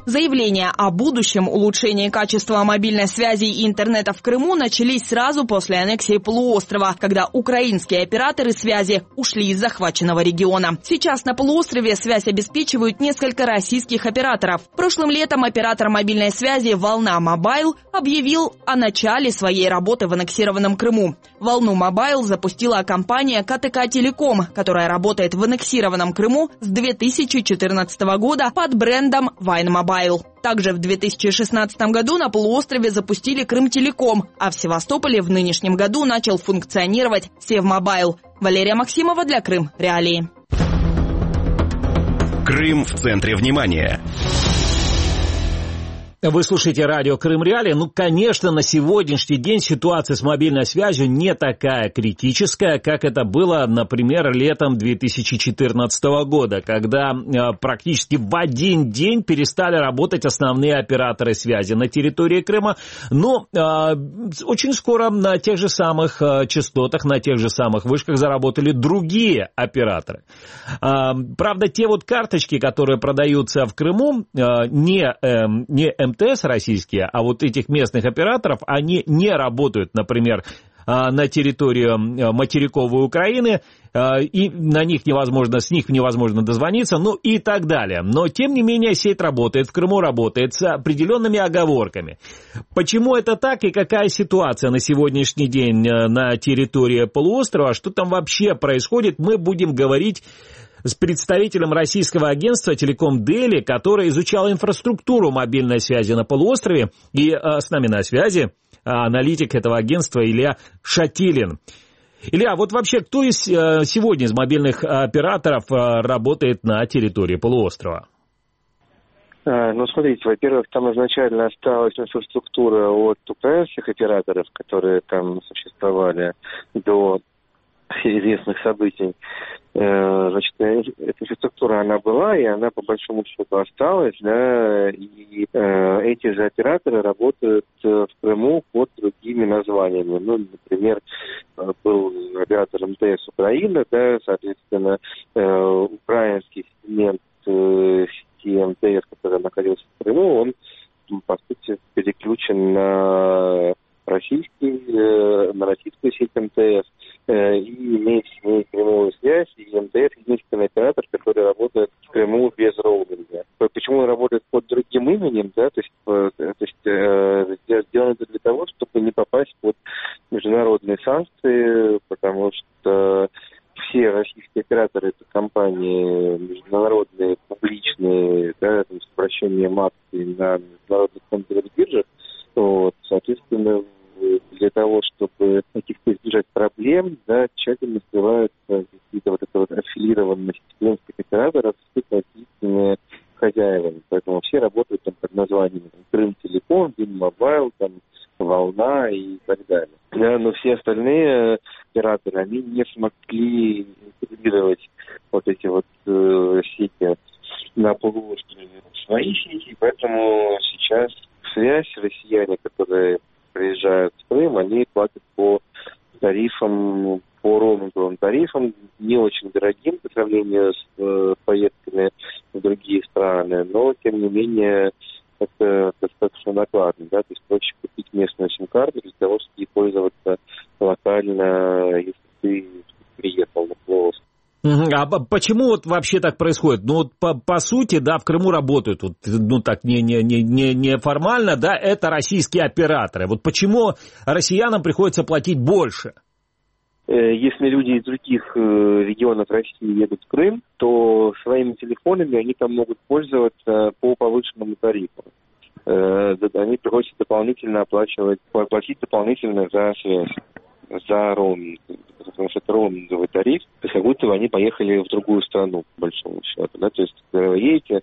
Заявления о будущем улучшении качества мобильной связи и интернета в Крыму начались сразу после аннексии полуострова, когда украинские операторы связи ушли из захваченного региона. Сейчас на полуострове связь обеспечивают несколько российских операторов. Прошлым летом оператор мобильной связи «Волна Мобайл» объявил о начале своей работы в аннексированном Крыму. «Волну Мобайл» запустила компания КТК Телеком, которая работает в аннексированном Крыму с 2014 года под брендом Вайн Мобайл. Также в 2016 году на полуострове запустили Крымтелеком, а в Севастополе в нынешнем году начал функционировать Севмобайл. Валерия Максимова для Крым Реалии. Крым в центре внимания. Вы слушаете радио Крым Реалии. Конечно, на сегодняшний день ситуация с мобильной связью не такая критическая, как это было, например, летом 2014 года, когда практически в один день перестали работать основные операторы связи на территории Крыма. Но очень скоро на тех же самых частотах, на тех же самых вышках заработали другие операторы. Правда, те вот карточки, которые продаются в Крыму, не МТС российские, а вот этих местных операторов, они не работают, например, на территории материковой Украины, и с них невозможно дозвониться, ну и так далее. Но, тем не менее, сеть работает, в Крыму работает с определенными оговорками. Почему это так и какая ситуация на сегодняшний день на территории полуострова, что там вообще происходит, мы будем говорить с представителем российского агентства «Телеком Дели», который изучал инфраструктуру мобильной связи на полуострове. И с нами на связи аналитик этого агентства Илья Шатилин. Илья, вот вообще кто сегодня из мобильных операторов работает на территории полуострова? Ну, смотрите, во-первых, там изначально осталась инфраструктура от украинских операторов, которые там существовали до известных событий. Значит, эта инфраструктура, она была, и она по большому счету осталась, да, и эти же операторы работают в Крыму под другими названиями. Ну, например, был оператор МТС Украина, да, соответственно, украинский сегмент сети МТС, который находился в Крыму, он, по сути, переключен на российскую сеть МТС, и имеет с ней прямую связь, и МТС единственный оператор, который работает в Крыму без роуминга. Почему он работает под другим именем, да, то есть сделано это для того, чтобы не попасть под международные санкции, потому что все российские операторы, это компании международные, публичные, да, с обращением акций на международных фондовых биржах, вот, соответственно, для того, чтобы каких-то избежать проблем, да, тщательно скрываются какие-то вот это вот аффилированность клиентских операторов с российскими хозяевами. Поэтому все работают там под названием Крымтелеком, Винмобайл, там, Волна и так далее. Да, но все остальные операторы, они не смогли интегрировать вот эти вот сети на полуострове в свои сети, поэтому сейчас связь россияне, которые приезжают в Крым, они платят по тарифам, по роуминговым тарифам, не очень дорогим по сравнению с поездками в другие страны, но, тем не менее, это достаточно накладно, да, то есть проще купить местную сим-карту для того, чтобы пользоваться локально, если ты приехал на полуостров. А почему вот вообще так происходит? Ну вот по сути, да, в Крыму работают, вот, ну так не формально, да, это российские операторы. Вот почему россиянам приходится платить больше? Если люди из других регионов России едут в Крым, то своими телефонами они там могут пользоваться по повышенному тарифу. Они приходится дополнительно платить дополнительно за связь, за роуминг, потому что это роуминговый тариф, как будто бы они поехали в другую страну, по большому счету. Да? То есть, когда вы едете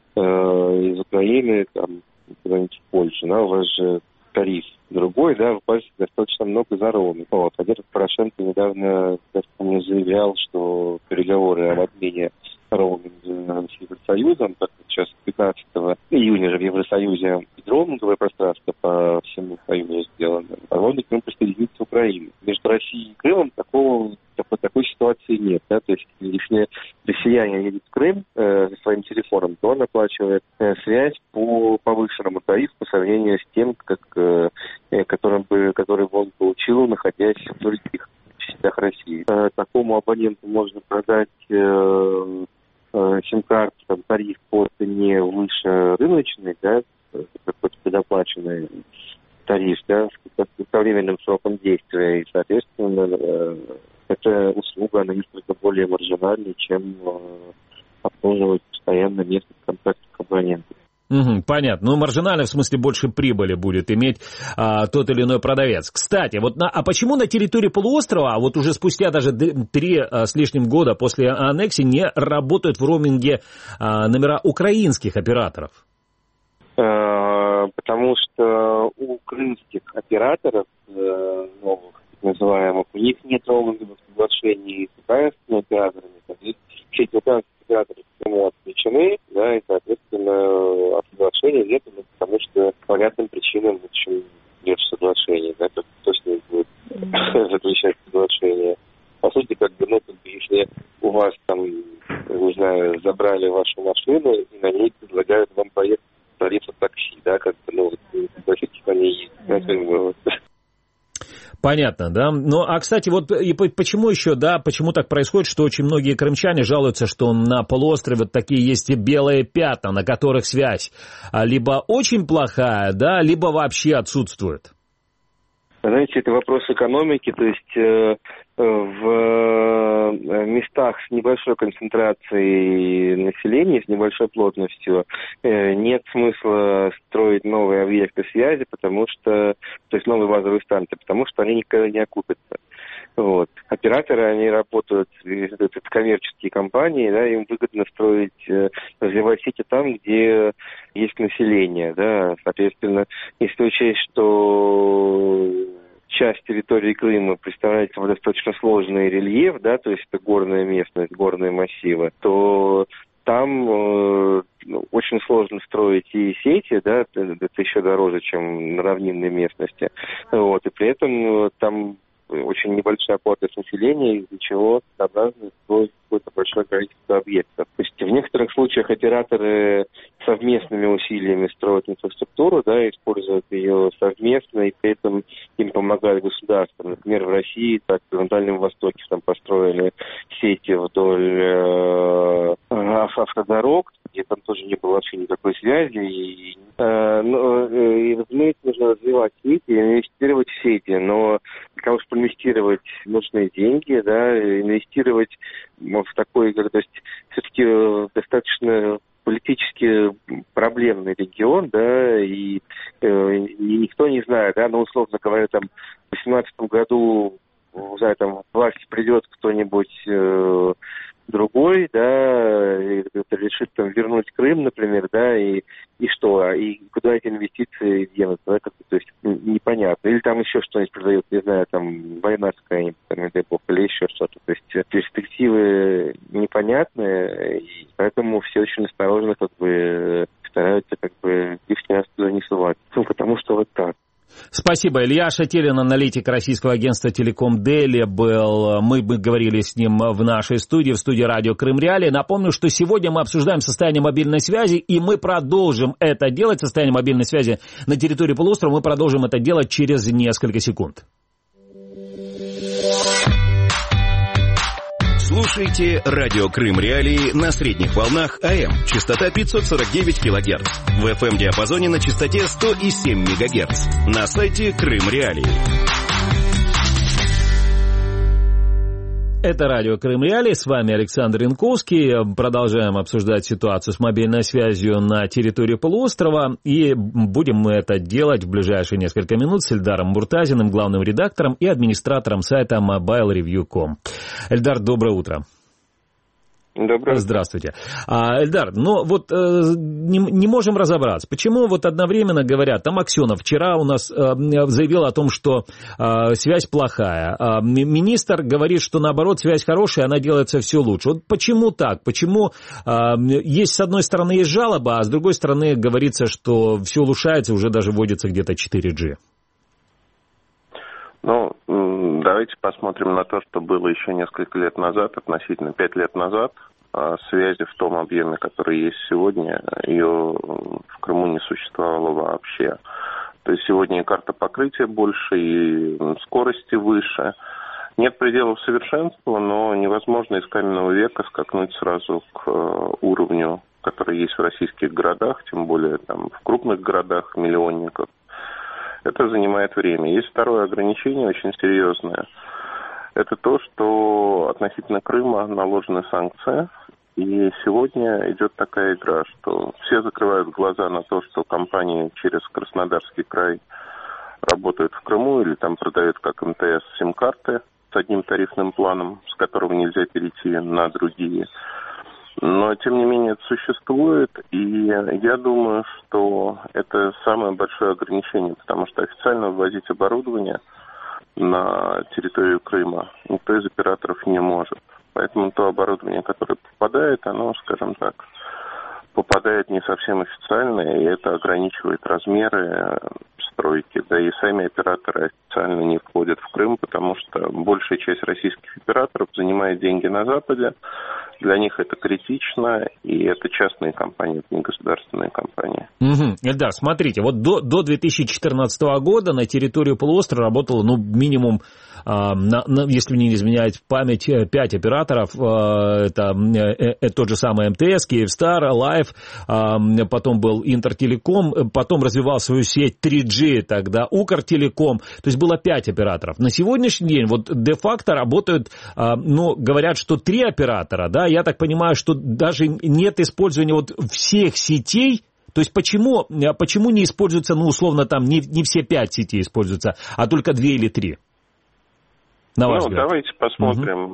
из Украины там, куда-нибудь в Польшу, да, у вас же тариф другой, да, вы платите достаточно много за роуминг. Вот. Во-первых, Порошенко недавно, мне заявлял, что переговоры об отмене роуминга с Евросоюзом, так как сейчас 15 июня же в Евросоюзе роуминговое пространство по всему Крыму сделано, роуминговый Крым присоединится к Украине. Между Россией и Крымом такой ситуации нет. Да? То есть, если россиянин едет в Крым со своим телефоном, то он оплачивает связь по повышенному тарифу по сравнению с тем, который он получил, находясь в других частях России. Такому абоненту можно продать сим-карту, там, тариф по цене выше рыночной, да, какой-то предоплаченный тариф, да, с временным сроком действия, и, соответственно, эта услуга, она несколько более маржинальнее, чем обслуживать постоянно несколько контактных абонентов. Понятно. Ну, маржинально, в смысле, больше прибыли будет иметь тот или иной продавец. Кстати, а почему на территории полуострова, а вот уже спустя даже 3 с лишним года после аннексии, не работают в роуминге номера украинских операторов? Потому что у крымских операторов, новых, так называемых, у них нет роуминговых соглашений с украинскими операторами. Все эти украинские операторы отключены, да, и, соответственно, соглашения нет, потому что по понятным причинам, в общем, нет соглашения, да, кто с ним будет заключать соглашение. По сути, если у вас там, не знаю, забрали вашу машину и на ней предлагают вам поехать в тарифу такси, да, согласитесь, они есть, Понятно, да. Ну, а, кстати, вот и почему еще, да, почему так происходит, что очень многие крымчане жалуются, что на полуострове вот такие есть белые пятна, на которых связь либо очень плохая, да, либо вообще отсутствует? Знаете, это вопрос экономики, то есть в местах с небольшой концентрацией населения, с небольшой плотностью, нет смысла строить новые объекты связи, потому что, то есть новые базовые станции, потому что они никогда не окупятся. Вот. Операторы, они работают, это коммерческие компании, да, им выгодно строить, развивать сети там, где есть население, да, соответственно, если учесть, что часть территории Крыма представляет собой достаточно сложный рельеф, да, то есть это горная местность, горные массивы, то там очень сложно строить и сети, да, это еще дороже, чем на равнинной местности, вот, и при этом там очень небольшая плотность населения, из-за чего образно строить какое-то большое количество объектов. То есть в некоторых случаях операторы совместными усилиями строят инфраструктуру, да, используют ее совместно, и при этом им помогает государство. Например, в России, так на Дальнем Востоке там построили сети вдоль автодорог, где там тоже не было вообще никакой связи. И, разумеется, нужно развивать сети, инвестировать в сети, но для того, чтобы инвестировать, нужны деньги, да, инвестировать в такой, то есть все-таки достаточно политически проблемный регион, да, и никто не знает, да, но условно говоря, там в 2018 году, не знаю, там в власти придет кто-нибудь другой, да, и решит там вернуть Крым, например, да, и что, и куда эти инвестиции денут, да, то есть непонятно. Или там еще что-нибудь продают, не знаю, там война какая-нибудь, там, не дай бог, или еще что-то. То есть перспективы непонятные, и поэтому все очень осторожно стараются лишний раз туда не сувать. Потому что вот так. Спасибо. Илья Шатилин, аналитик российского агентства «Телеком Дели» был. Мы говорили с ним в нашей студии, в студии радио Крым Реалии. Напомню, что сегодня мы обсуждаем состояние мобильной связи, и мы продолжим это делать, состояние мобильной связи на территории полуострова. Мы продолжим это делать через несколько секунд. Слушайте радио Крым Реалии на средних волнах АМ. Частота 549 кГц. В FM-диапазоне на частоте 100,7 МГц. На сайте Крым Реалии. Это радио Крым Реалии, с вами Александр Янковский. Продолжаем обсуждать ситуацию с мобильной связью на территории полуострова. И будем мы это делать в ближайшие несколько минут с Эльдаром Муртазиным, главным редактором и администратором сайта mobilereview.com. Эльдар, доброе утро. Добрый. Здравствуйте. Эльдар, вот не можем разобраться, почему вот одновременно говорят, там Аксенов вчера у нас заявил о том, что связь плохая, министр говорит, что наоборот связь хорошая, она делается все лучше. Вот почему так? Почему есть с одной стороны есть жалоба, а с другой стороны говорится, что все улучшается, уже даже вводится где-то 4G? Давайте посмотрим на то, что было еще несколько лет назад, относительно 5 лет назад. Связи в том объеме, который есть сегодня, ее в Крыму не существовало вообще. То есть сегодня и карта покрытия больше, и скорости выше. Нет пределов совершенства, но невозможно из каменного века скакнуть сразу к уровню, который есть в российских городах, тем более там, в крупных городах миллионников. Это занимает время. Есть второе ограничение, очень серьезное. Это то, что относительно Крыма наложены санкции. И сегодня идет такая игра, что все закрывают глаза на то, что компании через Краснодарский край работают в Крыму или там продают как МТС сим-карты с одним тарифным планом, с которого нельзя перейти на другие. Но, тем не менее, это существует, и я думаю, что это самое большое ограничение, потому что официально ввозить оборудование на территорию Крыма никто из операторов не может. Поэтому то оборудование, которое попадает, оно, скажем так, попадает не совсем официально, и это ограничивает размеры стройки. Да и сами операторы официально не входят в Крым, потому что большая часть российских операторов занимает деньги на Западе. Для них это критично, и это частные компании, это не государственные компании. Эльдар, смотрите, вот до 2014 года на территории полуострова работало, минимум, если мне не изменяет память, 5 операторов. Это тот же самый МТС, Киевстар, Лайф, потом был Интертелеком, потом развивал свою сеть 3G, тогда Укртелеком. То есть было 5 операторов. На сегодняшний день вот де-факто работают, говорят, что 3 оператора, да, я так понимаю, что даже нет использования вот всех сетей. То есть почему не используются, условно, там не все 5 сетей используются, а только 2 или 3? На ваш взгляд. Давайте посмотрим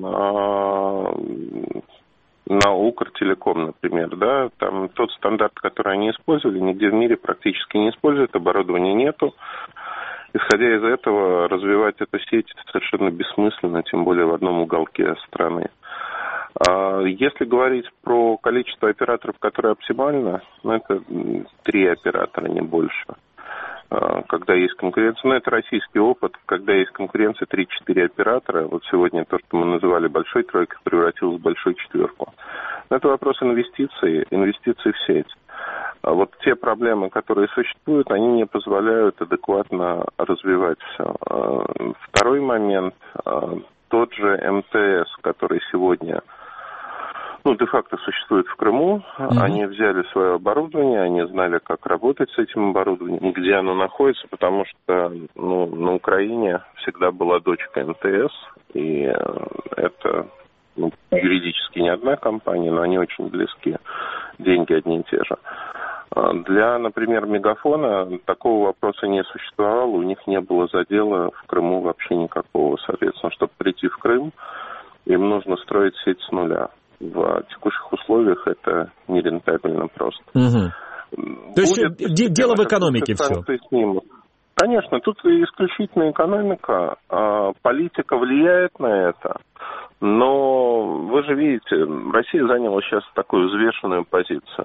на Укртелеком, например, да, там тот стандарт, который они использовали, нигде в мире практически не используют, оборудования нету. Исходя из этого, развивать эту сеть совершенно бессмысленно, тем более в одном уголке страны. Если говорить про количество операторов, которые оптимально, это 3 оператора, не больше. Когда есть конкуренция, это российский опыт, когда есть конкуренция 3-4 оператора, вот сегодня то, что мы называли большой тройкой, превратилось в большую четверку. Но это вопрос инвестиций в сеть. Вот те проблемы, которые существуют, они не позволяют адекватно развивать все. Второй момент, тот же МТС, который сегодня де-факто существует в Крыму. Они взяли свое оборудование, они знали, как работать с этим оборудованием, где оно находится, потому что на Украине всегда была дочка МТС, и это юридически не одна компания, но они очень близки, деньги одни и те же. Для, например, Мегафона такого вопроса не существовало, у них не было задела в Крыму вообще никакого. Соответственно, чтобы прийти в Крым, им нужно строить сеть с нуля. В текущих условиях это нерентабельно просто. То есть дело в экономике все? Конечно, тут исключительно экономика, политика влияет на это, но вы же видите, Россия заняла сейчас такую взвешенную позицию.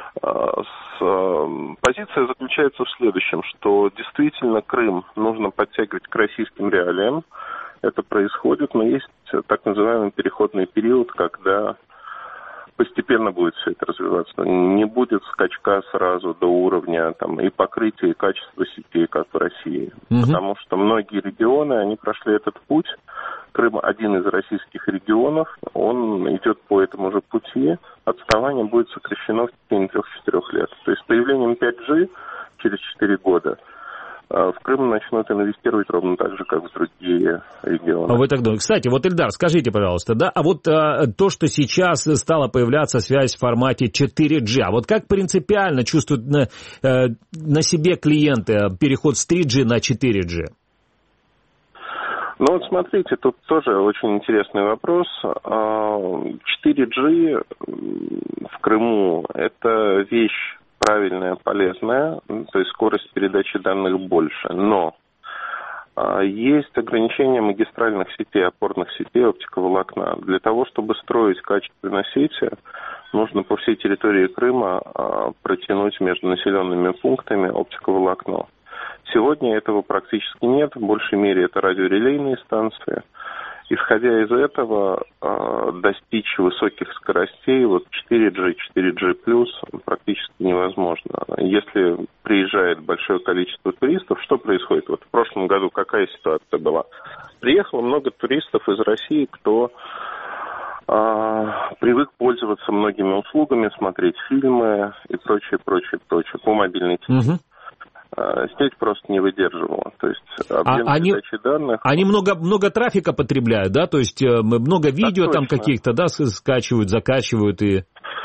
Позиция заключается в следующем, что действительно Крым нужно подтягивать к российским реалиям. Это происходит, но есть так называемый переходный период, когда постепенно будет все это развиваться. Не будет скачка сразу до уровня и покрытия, и качества сетей, как в России. Потому что многие регионы, они прошли этот путь. Крым один из российских регионов, он идет по этому же пути. Отставание будет сокращено в течение 3-4 лет. То есть с появлением 5G через 4 года в Крым начнут инвестировать ровно так же, как в другие регионы. Вы так думаете? Кстати, вот, Эльдар, скажите, пожалуйста, да, а вот то, что сейчас стала появляться связь в формате 4G, а вот как принципиально чувствуют на себе клиенты переход с 3G на 4G? Ну вот смотрите, тут тоже очень интересный вопрос. 4G в Крыму – это вещь правильная, полезная, то есть скорость передачи данных больше, но есть ограничения магистральных сетей, опорных сетей оптиковолокна. Для того, чтобы строить качественные сети, нужно по всей территории Крыма протянуть между населенными пунктами оптиковолокно. Сегодня этого практически нет, в большей мере это радиорелейные станции. Исходя из этого, достичь высоких скоростей, вот 4G, 4G+, практически невозможно. Если приезжает большое количество туристов, что происходит? Вот в прошлом году какая ситуация была? Приехало много туристов из России, кто привык пользоваться многими услугами, смотреть фильмы и прочее по мобильной сети. Сеть просто не выдерживала. То есть объем передачи данных... Они много трафика потребляют, да? То есть много видео там каких-то, да, скачивают, закачивают и...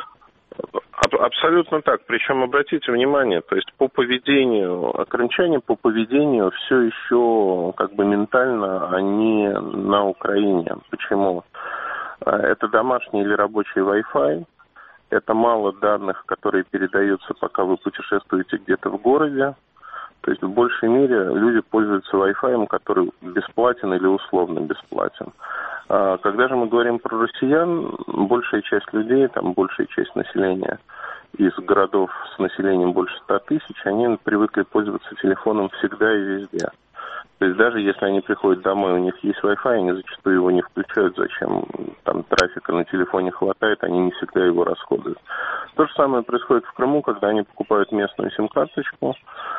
Абсолютно так. Причем обратите внимание, то есть по поведению, крымчане по поведению все еще как бы ментально они на Украине. Почему? Это домашний или рабочий Wi-Fi. Это мало данных, которые передаются, пока вы путешествуете где-то в городе. То есть в большей мере люди пользуются Wi-Fi, который бесплатен или условно бесплатен. Когда же мы говорим про россиян, большая часть людей, там большая часть населения из городов с населением больше 100 тысяч, они привыкли пользоваться телефоном всегда и везде. То есть даже если они приходят домой, у них есть Wi-Fi, они зачастую его не включают, зачем там трафика на телефоне хватает, они не всегда его расходуют. То же самое происходит в Крыму, когда они покупают местную сим-карточку,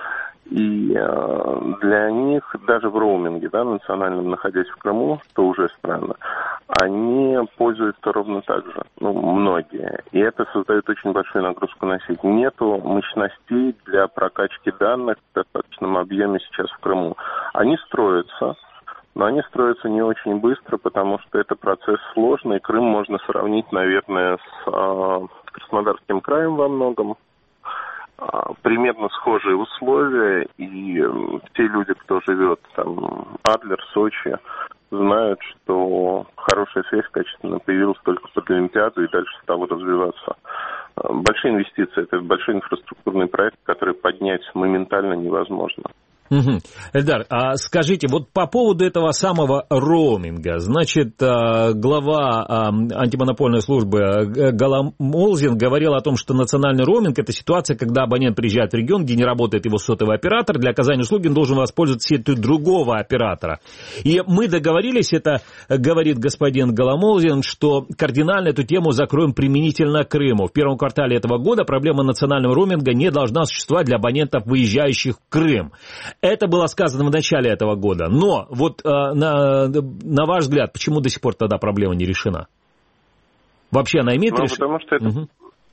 и для них даже в роуминге, да, национальном, находясь в Крыму, что уже странно, они пользуются ровно так же, многие. И это создает очень большую нагрузку на сеть. Нету мощностей для прокачки данных в достаточном объеме сейчас в Крыму. Они строятся, но они строятся не очень быстро, потому что это процесс сложный. Крым можно сравнить, наверное, с Краснодарским краем во многом. Примерно схожие условия, и те люди, кто живет там, Адлер, Сочи, знают, что хорошая связь качественно появилась только под Олимпиаду и дальше стала развиваться. Большие инвестиции, это большой инфраструктурный проект, который поднять моментально невозможно. Эльдар, а скажите, вот по поводу этого самого роуминга, значит, глава антимонопольной службы Галамолзин говорил о том, что национальный роуминг – это ситуация, когда абонент приезжает в регион, где не работает его сотовый оператор, для оказания услуги он должен воспользоваться сетью другого оператора. И мы договорились, это говорит господин Галамолзин, что кардинально эту тему закроем применительно к Крыму. В первом квартале этого года проблема национального роуминга не должна существовать для абонентов, выезжающих в Крым. Это было сказано в начале этого года. Но вот на ваш взгляд, почему до сих пор тогда проблема не решена? Вообще она имеет решение? Потому что это...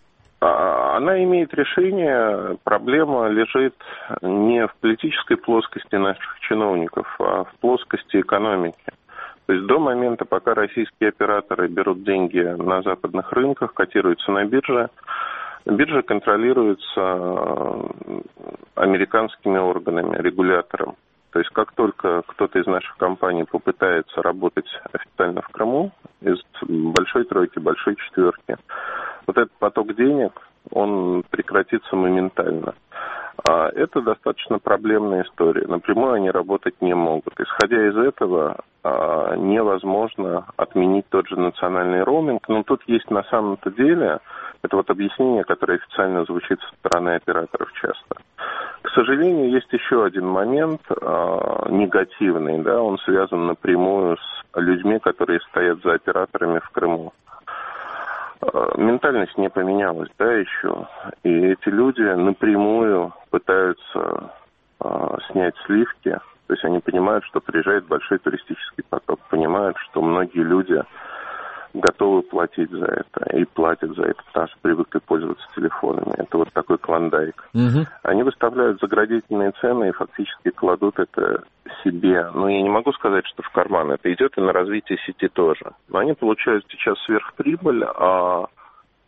Она имеет решение, проблема лежит не в политической плоскости наших чиновников, а в плоскости экономики. То есть до момента, пока российские операторы берут деньги на западных рынках, котируются на бирже, биржа контролируется американскими органами, регулятором. То есть как только кто-то из наших компаний попытается работать официально в Крыму, из большой тройки, большой четверки, вот этот поток денег, он прекратится моментально. Это достаточно проблемная история. Напрямую они работать не могут. Исходя из этого, невозможно отменить тот же национальный роуминг. Но тут есть на самом-то деле, это вот объяснение, которое официально звучит со стороны операторов часто. К сожалению, есть еще один момент негативный, да, он связан напрямую с людьми, которые стоят за операторами в Крыму. Ментальность не поменялась, да, еще. И эти люди напрямую пытаются снять сливки. То есть они понимают, что приезжает большой туристический поток, понимают, что многие люди готовы платить за это и платят за это, потому что привыкли пользоваться телефонами. Это вот такой клондайк. Они выставляют заградительные цены и фактически кладут это себе. Но я не могу сказать, что в карман. Это идет и на развитие сети тоже. Но они получают сейчас сверхприбыль, а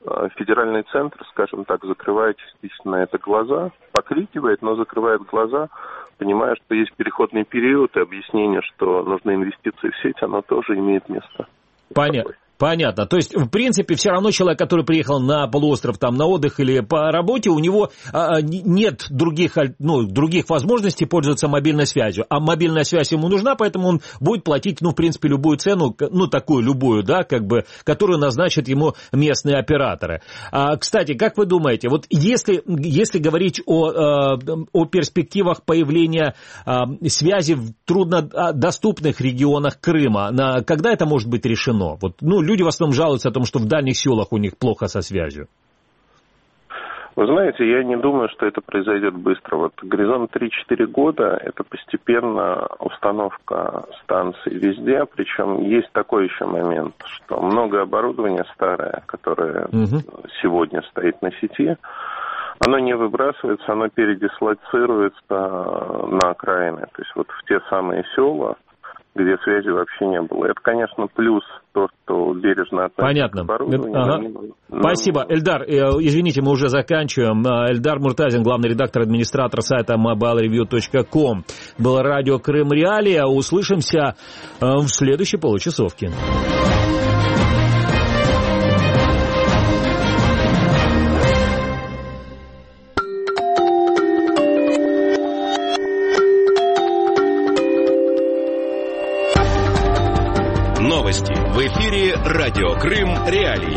федеральный центр, скажем так, закрывает частично на это глаза, покрикивает, но закрывает глаза, понимая, что есть переходный период, и объяснение, что нужны инвестиции в сеть, оно тоже имеет место. Понятно. То есть, в принципе, все равно человек, который приехал на полуостров там на отдых или по работе, у него нет других возможностей пользоваться мобильной связью. А мобильная связь ему нужна, поэтому он будет платить, в принципе, любую цену, такую любую, да, которую назначат ему местные операторы. Кстати, как вы думаете, вот если говорить о перспективах появления связи в труднодоступных регионах Крыма, когда это может быть решено? Люди в основном жалуются о том, что в дальних селах у них плохо со связью. Вы знаете, я не думаю, что это произойдет быстро. Вот горизонт 3-4 года – это постепенно установка станций везде. Причем есть такой еще момент, что много оборудования старое, которое сегодня стоит на сети, оно не выбрасывается, оно передислоцируется на окраины. То есть вот в те самые села, где связи вообще не было. Это, конечно, плюс то, что бережно относится к оборудованию. Спасибо. Эльдар, извините, мы уже заканчиваем. Эльдар Муртазин, главный редактор-администратор сайта mobilereview.com. Было радио Крым Реалии. Услышимся в следующей получасовке. Новости. В эфире радио Крым Реалии.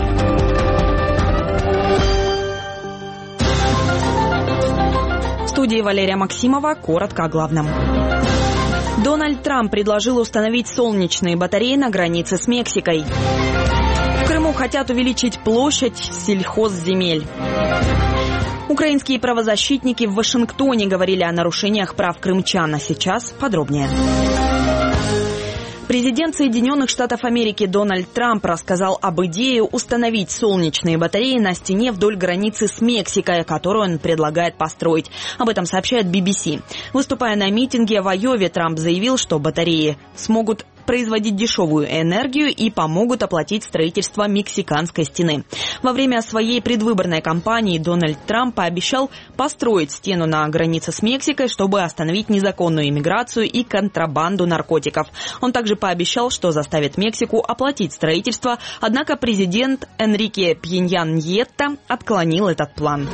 В студии Валерия Максимова. Коротко о главном. Дональд Трамп предложил установить солнечные батареи на границе с Мексикой. В Крыму хотят увеличить площадь сельхозземель. Украинские правозащитники в Вашингтоне говорили о нарушениях прав крымчан. А сейчас подробнее. Президент Соединенных Штатов Америки Дональд Трамп рассказал об идее установить солнечные батареи на стене вдоль границы с Мексикой, которую он предлагает построить. Об этом сообщает BBC. Выступая на митинге в Айове, Трамп заявил, что батареи смогут производить дешевую энергию и помогут оплатить строительство мексиканской стены. Во время своей предвыборной кампании Дональд Трамп пообещал построить стену на границе с Мексикой, чтобы остановить незаконную иммиграцию и контрабанду наркотиков. Он также пообещал, что заставит Мексику оплатить строительство, однако президент Энрике Пенья Ньетта отклонил этот план.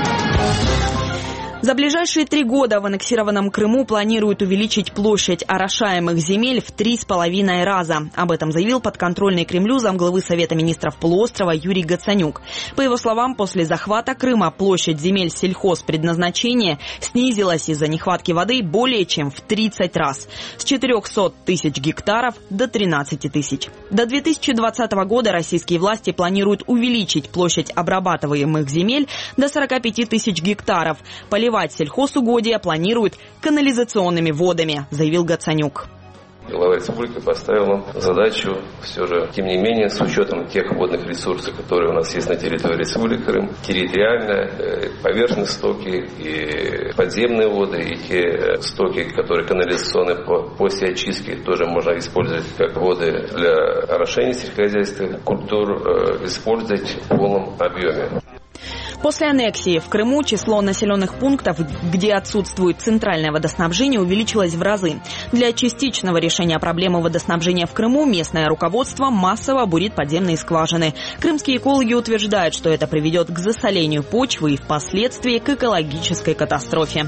За ближайшие 3 года в аннексированном Крыму планируют увеличить площадь орошаемых земель в 3,5 раза. Об этом заявил подконтрольный Кремлю замглавы Совета министров полуострова Юрий Гацанюк. По его словам, после захвата Крыма площадь земель сельхозпредназначения снизилась из-за нехватки воды более чем в 30 раз. С 400 тысяч гектаров до 13 тысяч. До 2020 года российские власти планируют увеличить площадь обрабатываемых земель до 45 тысяч гектаров. Поливать сельхозугодия планируют канализационными водами, заявил Гацанюк. Глава республики поставила задачу все же, тем не менее, с учетом тех водных ресурсов, которые у нас есть на территории Республики Крым, территориально поверхностные стоки и подземные воды, и те стоки, которые канализационные после очистки, тоже можно использовать как воды для орошения сельскохозяйственных культур, использовать в полном объеме. После аннексии в Крыму число населенных пунктов, где отсутствует центральное водоснабжение, увеличилось в разы. Для частичного решения проблемы водоснабжения в Крыму местное руководство массово бурит подземные скважины. Крымские экологи утверждают, что это приведет к засолению почвы и впоследствии к экологической катастрофе.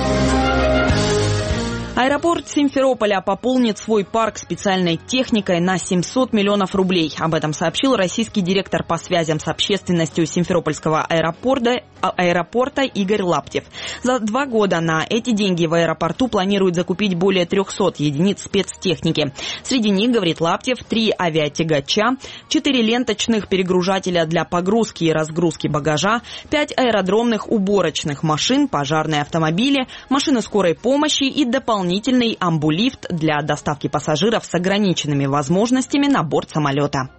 Аэропорт Симферополя пополнит свой парк специальной техникой на 700 миллионов рублей. Об этом сообщил российский директор по связям с общественностью Симферопольского аэропорта Игорь Лаптев. За 2 года на эти деньги в аэропорту планируют закупить более 300 единиц спецтехники. Среди них, говорит Лаптев, 3 авиатягача, 4 ленточных перегружателя для погрузки и разгрузки багажа, 5 аэродромных уборочных машин, пожарные автомобили, машины скорой помощи и дополнительный амбулифт для доставки пассажиров с ограниченными возможностями на борт самолета.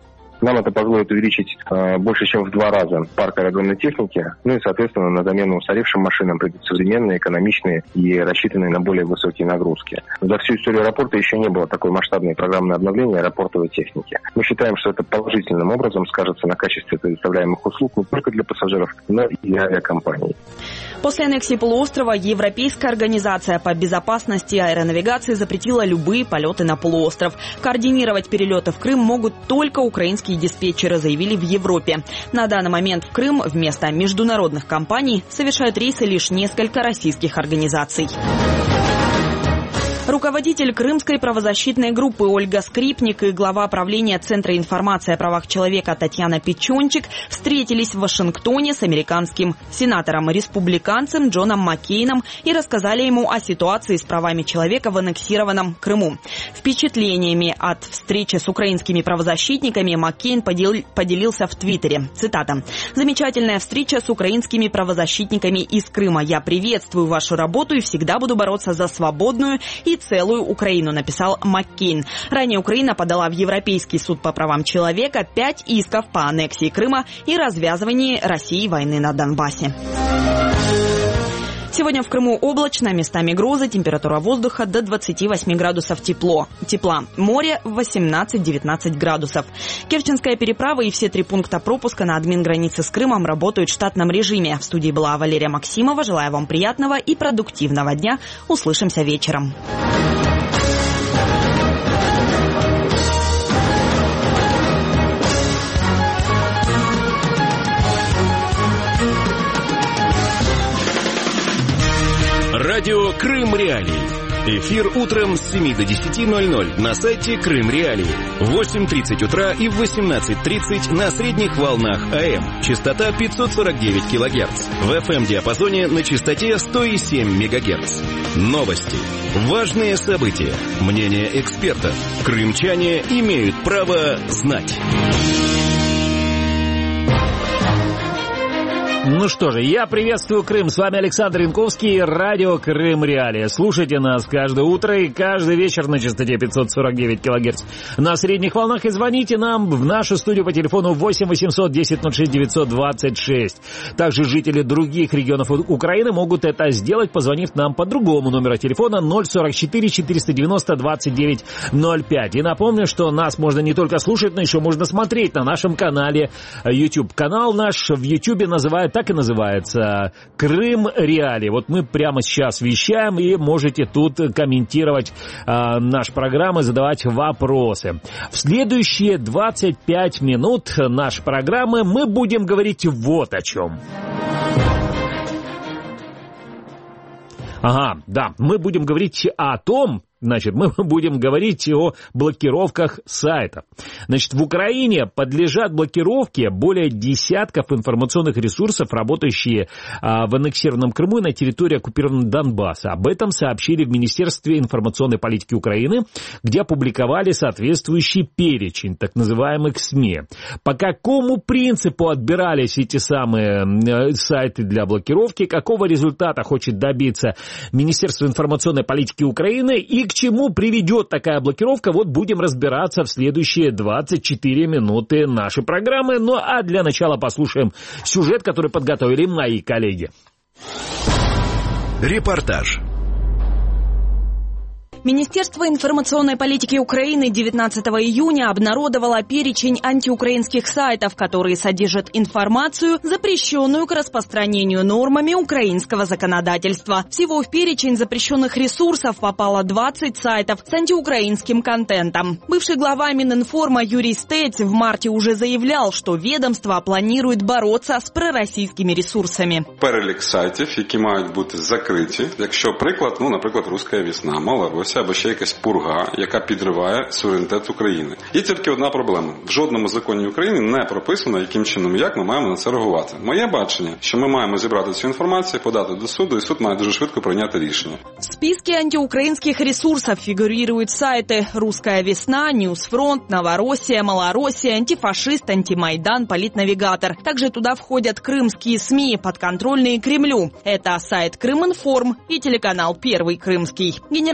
Нам это позволит увеличить больше, чем в 2 раза парк аэродромной техники. Ну и, соответственно, на замену устаревшим машинам придут современные, экономичные и рассчитанные на более высокие нагрузки. За всю историю аэропорта еще не было такой масштабной программной обновления аэропортовой техники. Мы считаем, что это положительным образом скажется на качестве предоставляемых услуг не только для пассажиров, но и для авиакомпаний. После аннексии полуострова Европейская организация по безопасности аэронавигации запретила любые полеты на полуостров. Координировать перелеты в Крым могут только украинские диспетчеры, заявили в Европе. На данный момент в Крым вместо международных компаний совершают рейсы лишь несколько российских организаций. Руководитель крымской правозащитной группы Ольга Скрипник и глава правления Центра информации о правах человека Татьяна Печенчик встретились в Вашингтоне с американским сенатором-республиканцем Джоном Маккейном и рассказали ему о ситуации с правами человека в аннексированном Крыму. Впечатлениями от встречи с украинскими правозащитниками Маккейн поделился в Твиттере. Цитата. «Замечательная встреча с украинскими правозащитниками из Крыма. Я приветствую вашу работу и всегда буду бороться за свободную и целую Украину», написал Маккейн. Ранее Украина подала в Европейский суд по правам человека 5 исков по аннексии Крыма и развязывании России войны на Донбассе. Сегодня в Крыму облачно, местами грозы, температура воздуха до 28 градусов тепла. Море 18-19 градусов. Керченская переправа и все 3 пункта пропуска на админгранице с Крымом работают в штатном режиме. В студии была Валерия Максимова. Желаю вам приятного и продуктивного дня. Услышимся вечером. Радио «Крым Реалии». Эфир утром с 7 до 10:00 на сайте Крым Реалии. В 8:30 утра и в 18:30 на средних волнах АМ. Частота 549 кГц. В FM-диапазоне на частоте 107 МГц. Новости. Важные события. Мнения экспертов. Крымчане имеют право знать. Ну что же, я приветствую Крым. С вами Александр Янковский, радио Крым Реалия. Слушайте нас каждое утро и каждый вечер на частоте 549 кГц на средних волнах и звоните нам в нашу студию по телефону 8 800 10 06 926. Также жители других регионов Украины могут это сделать, позвонив нам по другому номеру телефона 044 490 29 05. И напомню, что нас можно не только слушать, но еще можно смотреть на нашем канале YouTube. Канал наш в YouTube так и называется «Крым Реалии». Вот мы прямо сейчас вещаем, и можете тут комментировать наши программы, задавать вопросы. В следующие 25 минут нашей программы мы будем говорить вот о чем. Мы будем говорить о том, мы будем говорить о блокировках сайтов. В Украине подлежат блокировке более десятков информационных ресурсов, работающие в аннексированном Крыму и на территории оккупированного Донбасса. Об этом сообщили в Министерстве информационной политики Украины, где опубликовали соответствующий перечень так называемых СМИ. По какому принципу отбирались эти самые сайты для блокировки, какого результата хочет добиться Министерство информационной политики Украины и к чему приведет такая блокировка, будем разбираться в следующие 24 минуты нашей программы. Ну а для начала послушаем сюжет, который подготовили мои коллеги. Репортаж. Министерство информационной политики Украины 19 июня обнародовало перечень антиукраинских сайтов, которые содержат информацию, запрещенную к распространению нормами украинского законодательства. Всего в перечень запрещенных ресурсов попало 20 сайтов с антиукраинским контентом. Бывший глава Мининформа Юрий Стець в марте уже заявлял, что ведомство планирует бороться с пророссийскими ресурсами. Перелік сайтів, які мають бути закриті, якщо приклад, наприклад, «Руська весна», «Малороссия», або ще якась пурга, яка підриває суверенітет України. Є тільки одна проблема. В жодному законі України не прописано, яким чином, як ми маємо на це реагувати. Моє бачення, що ми маємо зібрати цю інформацію, подати до суду, і суд має дуже швидко прийняти рішення. В списке антиукраинских ресурсов фигурируют сайты «Русская весна», «Ньюсфронт», «Новороссия», «Малороссия», «Антифашист», «Антимайдан», «Политнавигатор». Также туда входят крымские СМИ, подконтрольные Кремлю. Это сайт «Крыминформ» и телеканал «Первый Крымский». Генеральный директор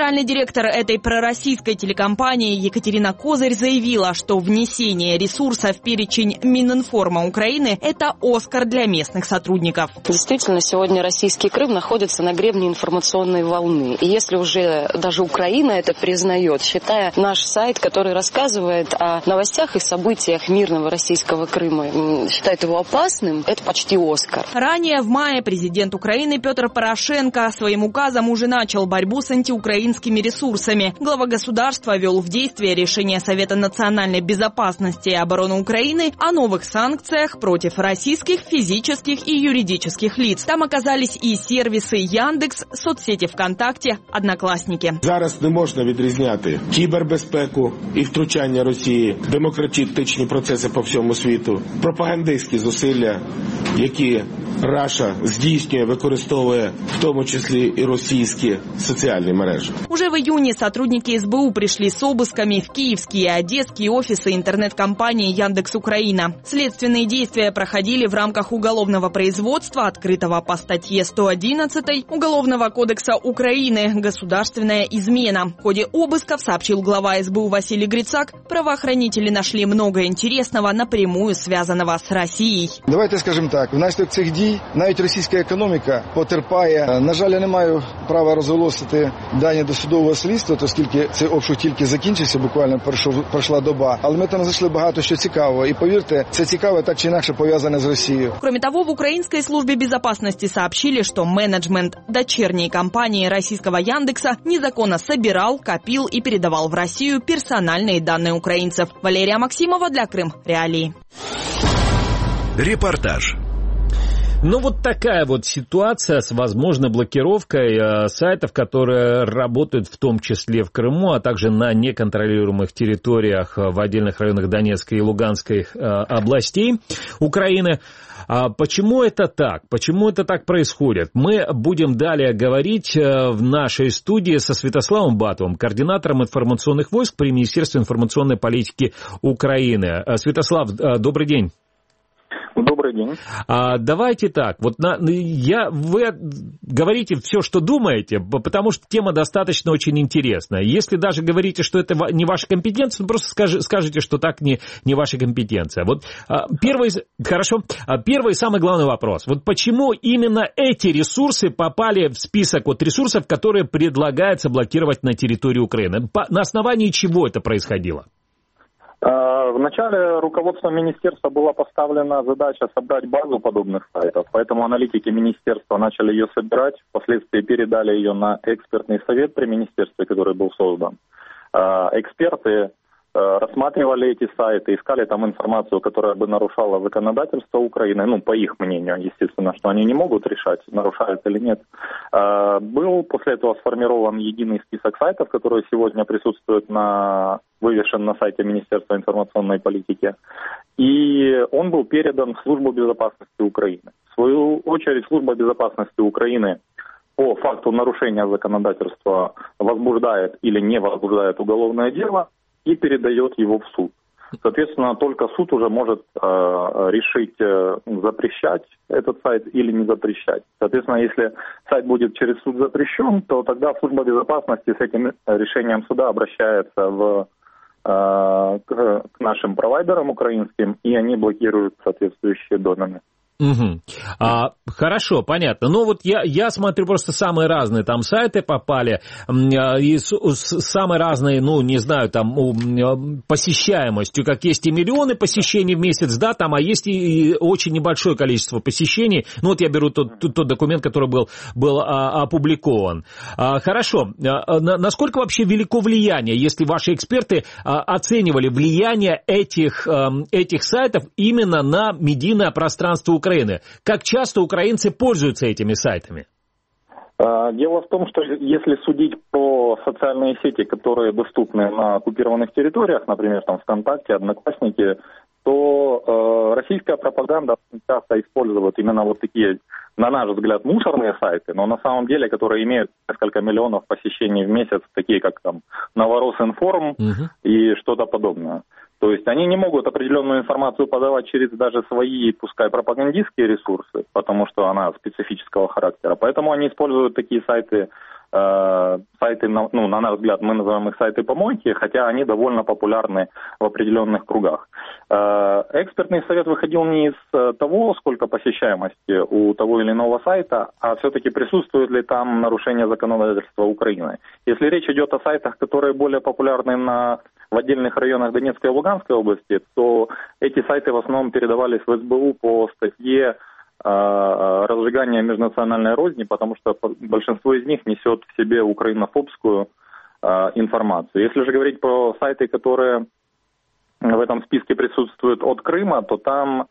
Директор этой пророссийской телекомпании Екатерина Козырь заявила, что внесение ресурса в перечень Мининформа Украины – это «Оскар» для местных сотрудников. Действительно, сегодня российский Крым находится на гребне информационной волны. И если уже даже Украина это признает, считая наш сайт, который рассказывает о новостях и событиях мирного российского Крыма, считает его опасным, это почти «Оскар». Ранее в мае президент Украины Петр Порошенко своим указом уже начал борьбу с антиукраинскими ресурсами. Глава государства ввел в действие решение Совета национальной безопасности и обороны Украины о новых санкциях против российских физических и юридических лиц. Там оказались и сервиси Яндекс, соцсети ВКонтакте, Одноклассники. Зараз не можна відрізняти кібербезпеку і втручання Росії, демократичні процеси по всьому світу, пропагандистські зусилля, які Раша здійснює, використовує в тому числі и российские социальные мережи. Уже в июне сотрудники СБУ пришли с обысками в киевские и одесские офисы интернет-компании «Яндекс.Украина». Следственные действия проходили в рамках уголовного производства, открытого по статье 111 Уголовного кодекса Украины «Государственная измена». В ходе обысков, сообщил глава СБУ Василий Грицак, правоохранители нашли много интересного, напрямую связанного с Россией. Давайте скажем так, внаслідок цих дій навіть російська економіка потерпає. На жаль, я не маю права розголосити дані досудового слідства, оскільки цей обшук тільки закінчився, буквально пройшла доба. Але ми там знайшли багато що цікавого. І повірте, це цікаве так чи інакше пов'язане з Росією. Кроме того, в Украинской службе безопасности сообщили, что менеджмент дочерней компании российского Яндекса незаконно собирал, копил и передавал в Россию персональные данные украинцев. Валерия Максимова для Крым Реалии. Репортаж. Ну, вот такая вот ситуация с возможной блокировкой сайтов, которые работают в том числе в Крыму, а также на неконтролируемых территориях в отдельных районах Донецкой и Луганской областей Украины. Почему это так? Почему это так происходит? Мы будем далее говорить в нашей студии со Святославом Батовым, координатором информационных войск при Министерстве информационной политики Украины. Святослав, добрый день. Добрый день. Давайте так, вот вы говорите все, что думаете, потому что тема достаточно очень интересная. Если даже говорите, что это не ваша компетенция, просто скажите, что так не ваша компетенция. Вот первый и самый главный вопрос. Вот почему именно эти ресурсы попали в список ресурсов, которые предлагается блокировать на территории Украины? На основании чего это происходило? Вначале руководством министерства была поставлена задача собрать базу подобных сайтов, поэтому аналитики министерства начали ее собирать, впоследствии передали ее на экспертный совет при министерстве, который был создан. Эксперты рассматривали эти сайты, искали там информацию, которая бы нарушала законодательство Украины, по их мнению, естественно, что они не могут решать, нарушают или нет. Был после этого сформирован единый список сайтов, которые сегодня присутствуют вывешен на сайте Министерства информационной политики, и он был передан в Службу безопасности Украины. В свою очередь, Служба безопасности Украины по факту нарушения законодательства возбуждает или не возбуждает уголовное дело и передает его в суд. Соответственно, только суд уже может решить, запрещать этот сайт или не запрещать. Соответственно, если сайт будет через суд запрещен, то тогда Служба безопасности с этим решением суда обращается к нашим провайдерам украинским, и они блокируют соответствующие домены. Угу. Хорошо, понятно. Ну вот я смотрю, просто самые разные там сайты попали, и самые разные, не знаю, там посещаемостью, как есть и миллионы посещений в месяц, да, там, а есть и очень небольшое количество посещений. Ну вот я беру тот документ, который был опубликован. Хорошо, насколько вообще велико влияние, если ваши эксперты оценивали влияние этих сайтов именно на медийное пространство Украины? Как часто украинцы пользуются этими сайтами? Дело в том, что если судить по социальные сети, которые доступны на оккупированных территориях, например, там ВКонтакте, Одноклассники, то российская пропаганда часто использует именно вот такие, на наш взгляд, мусорные сайты, но на самом деле, которые имеют несколько миллионов посещений в месяц, такие как там Новоросинформ и что-то подобное. То есть они не могут определенную информацию подавать через даже свои, пускай пропагандистские ресурсы, потому что она специфического характера. Поэтому они используют такие сайты, сайты, на наш взгляд, мы называем их сайты-помойки, хотя они довольно популярны в определенных кругах. Экспертный совет выходил не из того, сколько посещаемости у того или иного сайта, а все-таки присутствует ли там нарушение законодательства Украины. Если речь идет о сайтах, которые более популярны в отдельных районах Донецкой и Луганской области, то эти сайты в основном передавались в СБУ по статье разжигания межнациональной розни, потому что большинство из них несет в себе украинофобскую информацию. Если же говорить про сайты, которые в этом списке присутствуют от Крыма, то там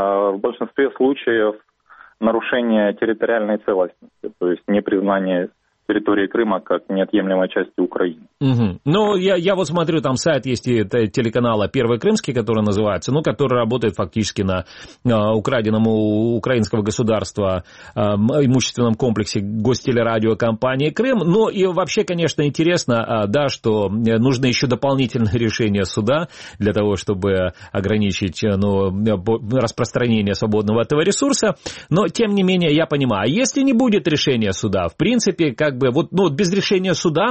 в большинстве случаев нарушение территориальной целостности, то есть непризнание территории Крыма как неотъемлемой части Украины. Угу. Ну, я вот смотрю, там сайт есть и телеканала «Первый Крымский», который называется, который работает фактически на украденном у украинского государства имущественном комплексе гостелерадиокомпании «Крым». Ну, и вообще, конечно, интересно, да, что нужно еще дополнительное решение суда для того, чтобы ограничить распространение свободного этого ресурса. Но, тем не менее, я понимаю, а если не будет решения суда, в принципе, без решения суда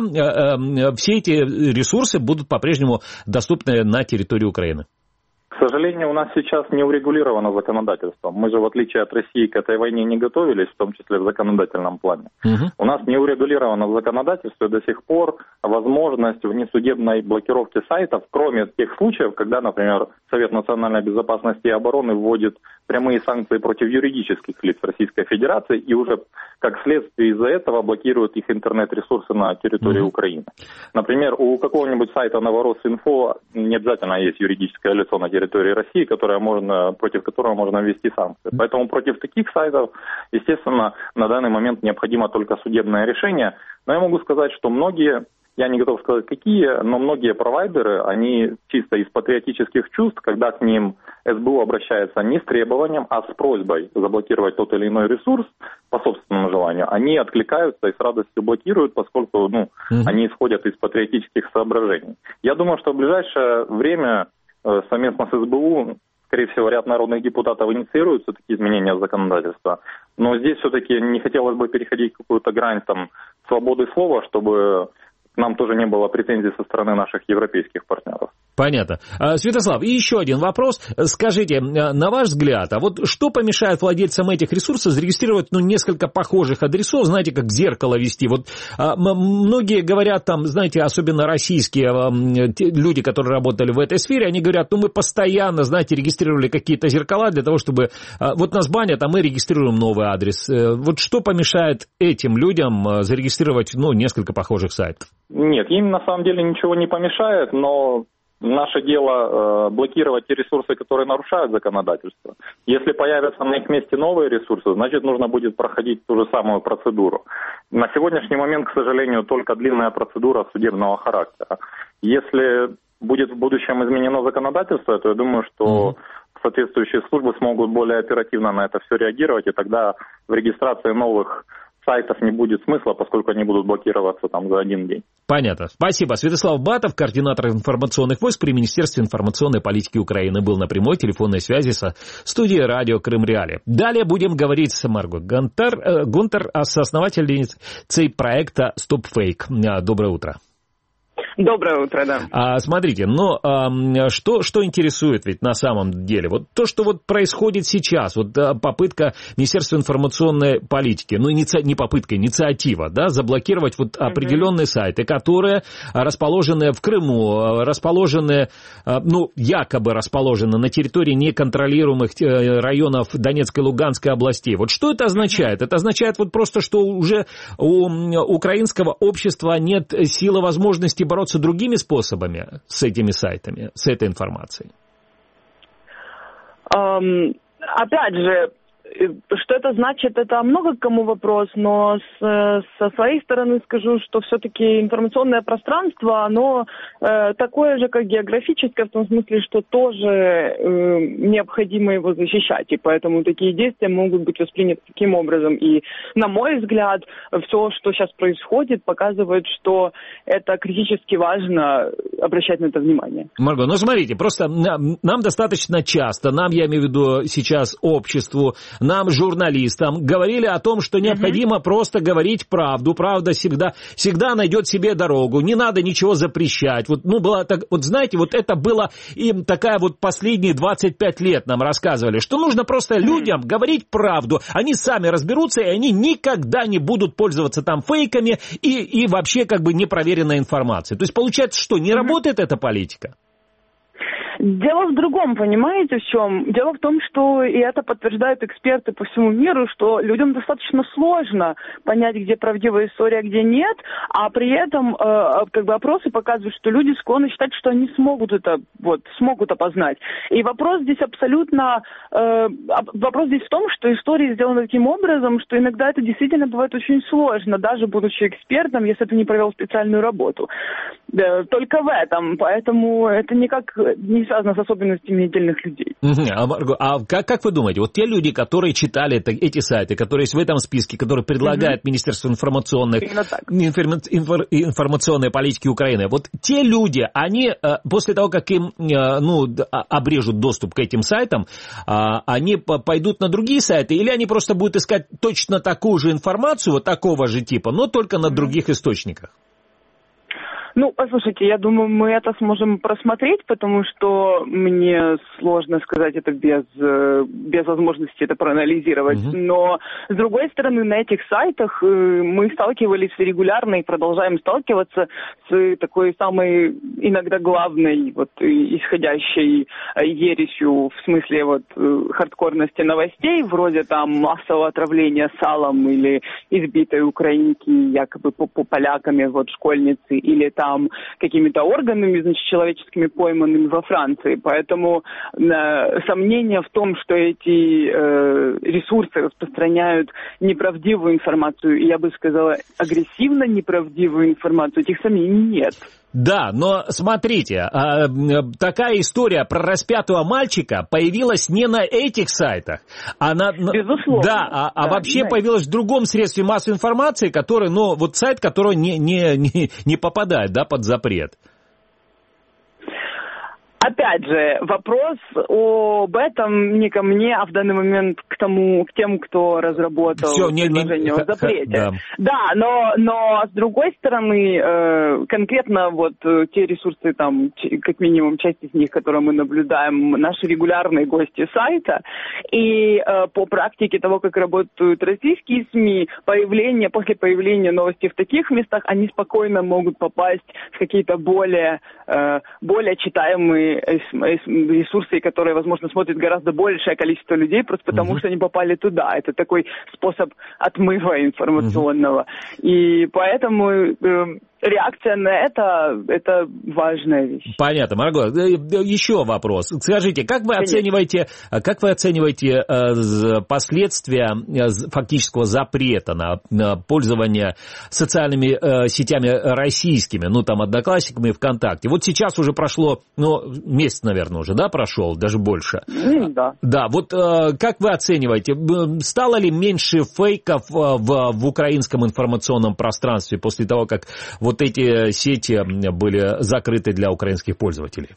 все эти ресурсы будут по-прежнему доступны на территории Украины. К сожалению, у нас сейчас не урегулировано законодательство. Мы же, в отличие от России, к этой войне не готовились, в том числе в законодательном плане. У нас не урегулировано законодательство, до сих пор возможность внесудебной блокировки сайтов, кроме тех случаев, когда, например, Совет национальной безопасности и обороны вводит прямые санкции против юридических лиц Российской Федерации и уже как следствие из-за этого блокируют их интернет-ресурсы на территории Украины. Например, у какого-нибудь сайта Новорос.Инфо не обязательно есть юридическое лицо на территории России, против которого можно ввести санкции. Поэтому против таких сайтов, естественно, на данный момент необходимо только судебное решение. Но я могу сказать, что многие, я не готов сказать какие, но многие провайдеры, они чисто из патриотических чувств, когда к ним СБУ обращается не с требованием, а с просьбой заблокировать тот или иной ресурс по собственному желанию, они откликаются и с радостью блокируют, поскольку они исходят из патриотических соображений. Я думаю, что в ближайшее время совместно с СБУ, скорее всего, ряд народных депутатов инициируют все-таки изменения законодательства. Но здесь все-таки не хотелось бы переходить какую-то грань свободы слова, чтобы нам тоже не было претензий со стороны наших европейских партнеров. Понятно. Святослав, и еще один вопрос. Скажите, на ваш взгляд, а вот что помешает владельцам этих ресурсов зарегистрировать несколько похожих адресов, знаете, как зеркало вести? Вот многие говорят там, знаете, особенно российские люди, которые работали в этой сфере, они говорят, мы постоянно, знаете, регистрировали какие-то зеркала для того, чтобы вот нас банят, а мы регистрируем новый адрес. Вот что помешает этим людям зарегистрировать, несколько похожих сайтов? Нет, им на самом деле ничего не помешает, но наше дело блокировать те ресурсы, которые нарушают законодательство. Если появятся на их месте новые ресурсы, значит, нужно будет проходить ту же самую процедуру. На сегодняшний момент, к сожалению, только длинная процедура судебного характера. Если будет в будущем изменено законодательство, то я думаю, что соответствующие службы смогут более оперативно на это все реагировать, и тогда в регистрации новых сайтов не будет смысла, поскольку они будут блокироваться за один день. Понятно. Спасибо. Святослав Батов, координатор информационных войск при Министерстве информационной политики Украины, был на прямой телефонной связи со студией радио Крым Реалии. Далее будем говорить с Марго Гунтер, соосновательницей проекта StopFake. Доброе утро. Доброе утро, да. Смотрите, что интересует ведь на самом деле? Вот то, что происходит сейчас, попытка Министерства информационной политики, инициатива, да, заблокировать определенные сайты, которые расположены в Крыму, якобы расположены на территории неконтролируемых районов Донецкой и Луганской областей. Вот что это означает? Это означает просто, что уже у украинского общества нет силы, возможности бороться другими способами с этими сайтами, с этой информацией? Опять же, что это значит, это много к кому вопрос, но со своей стороны скажу, что все-таки информационное пространство, оно такое же, как географическое, в том смысле, что тоже необходимо его защищать, и поэтому такие действия могут быть восприняты таким образом. И, на мой взгляд, все, что сейчас происходит, показывает, что это критически важно обращать на это внимание. Марго, смотрите, просто нам достаточно часто, я имею в виду сейчас обществу, нам, журналистам, говорили о том, что необходимо просто говорить правду. Правда всегда найдет себе дорогу. Не надо ничего запрещать. Вот, было так, вот знаете, вот это было им такая вот последние 25 лет нам рассказывали, что нужно просто людям говорить правду. Они сами разберутся, и они никогда не будут пользоваться там фейками и вообще как бы непроверенной информацией. То есть получается, что не работает эта политика? Дело в другом, понимаете, в чем? Дело в том, что, и это подтверждают эксперты по всему миру, что людям достаточно сложно понять, где правдивая история, где нет, а при этом как бы опросы показывают, что люди склонны считать, что они смогут опознать. И вопрос здесь вопрос здесь в том, что истории сделаны таким образом, что иногда это действительно бывает очень сложно, даже будучи экспертом, если ты не провел специальную работу. Только в этом, поэтому это никак не связано с особенностями отдельных людей. Марго, как вы думаете, вот те люди, которые читали эти сайты, которые есть в этом списке, которые предлагает Министерство информационной политики Украины, вот те люди, они после того, как им обрежут доступ к этим сайтам, они пойдут на другие сайты, или они просто будут искать точно такую же информацию, вот такого же типа, но только на других источниках? Послушайте, я думаю, мы это сможем просмотреть, потому что мне сложно сказать это без возможности это проанализировать. Но, с другой стороны, на этих сайтах мы сталкивались регулярно и продолжаем сталкиваться с такой самой иногда главной исходящей ересью в смысле хардкорности новостей, вроде там массового отравления салом или избитой украинки якобы поляками школьницы, или там какими-то органами, человеческими пойманными во Франции. Поэтому сомнения в том, что эти ресурсы распространяют неправдивую информацию, и я бы сказала, агрессивно неправдивую информацию, этих сомнений нет. Да, но смотрите, такая история про распятого мальчика появилась не на этих сайтах, безусловно. Вообще появилась в другом средстве массовой информации, который, сайт, который не попадает, под запрет. Опять же, вопрос об этом не ко мне, а в данный момент к тем, кто разработал предложение о запрете. Да, но с другой стороны, конкретно те ресурсы, там, как минимум часть из них, которые мы наблюдаем, наши регулярные гости сайта, и по практике того, как работают российские СМИ, после появления новостей в таких местах, они спокойно могут попасть в какие-то более читаемые ресурсы, которые, возможно, смотрит гораздо большее количество людей, просто потому что они попали туда. Это такой способ отмыва информационного. И поэтому реакция на это важная вещь. Понятно, Марго. Еще вопрос. Скажите, как вы оцениваете последствия фактического запрета на пользование социальными сетями российскими, Одноклассниками и ВКонтакте? Вот сейчас уже прошло, месяц, наверное, уже, прошел, даже больше. Да. Да, как вы оцениваете, стало ли меньше фейков в украинском информационном пространстве после того, как эти сети были закрыты для украинских пользователей?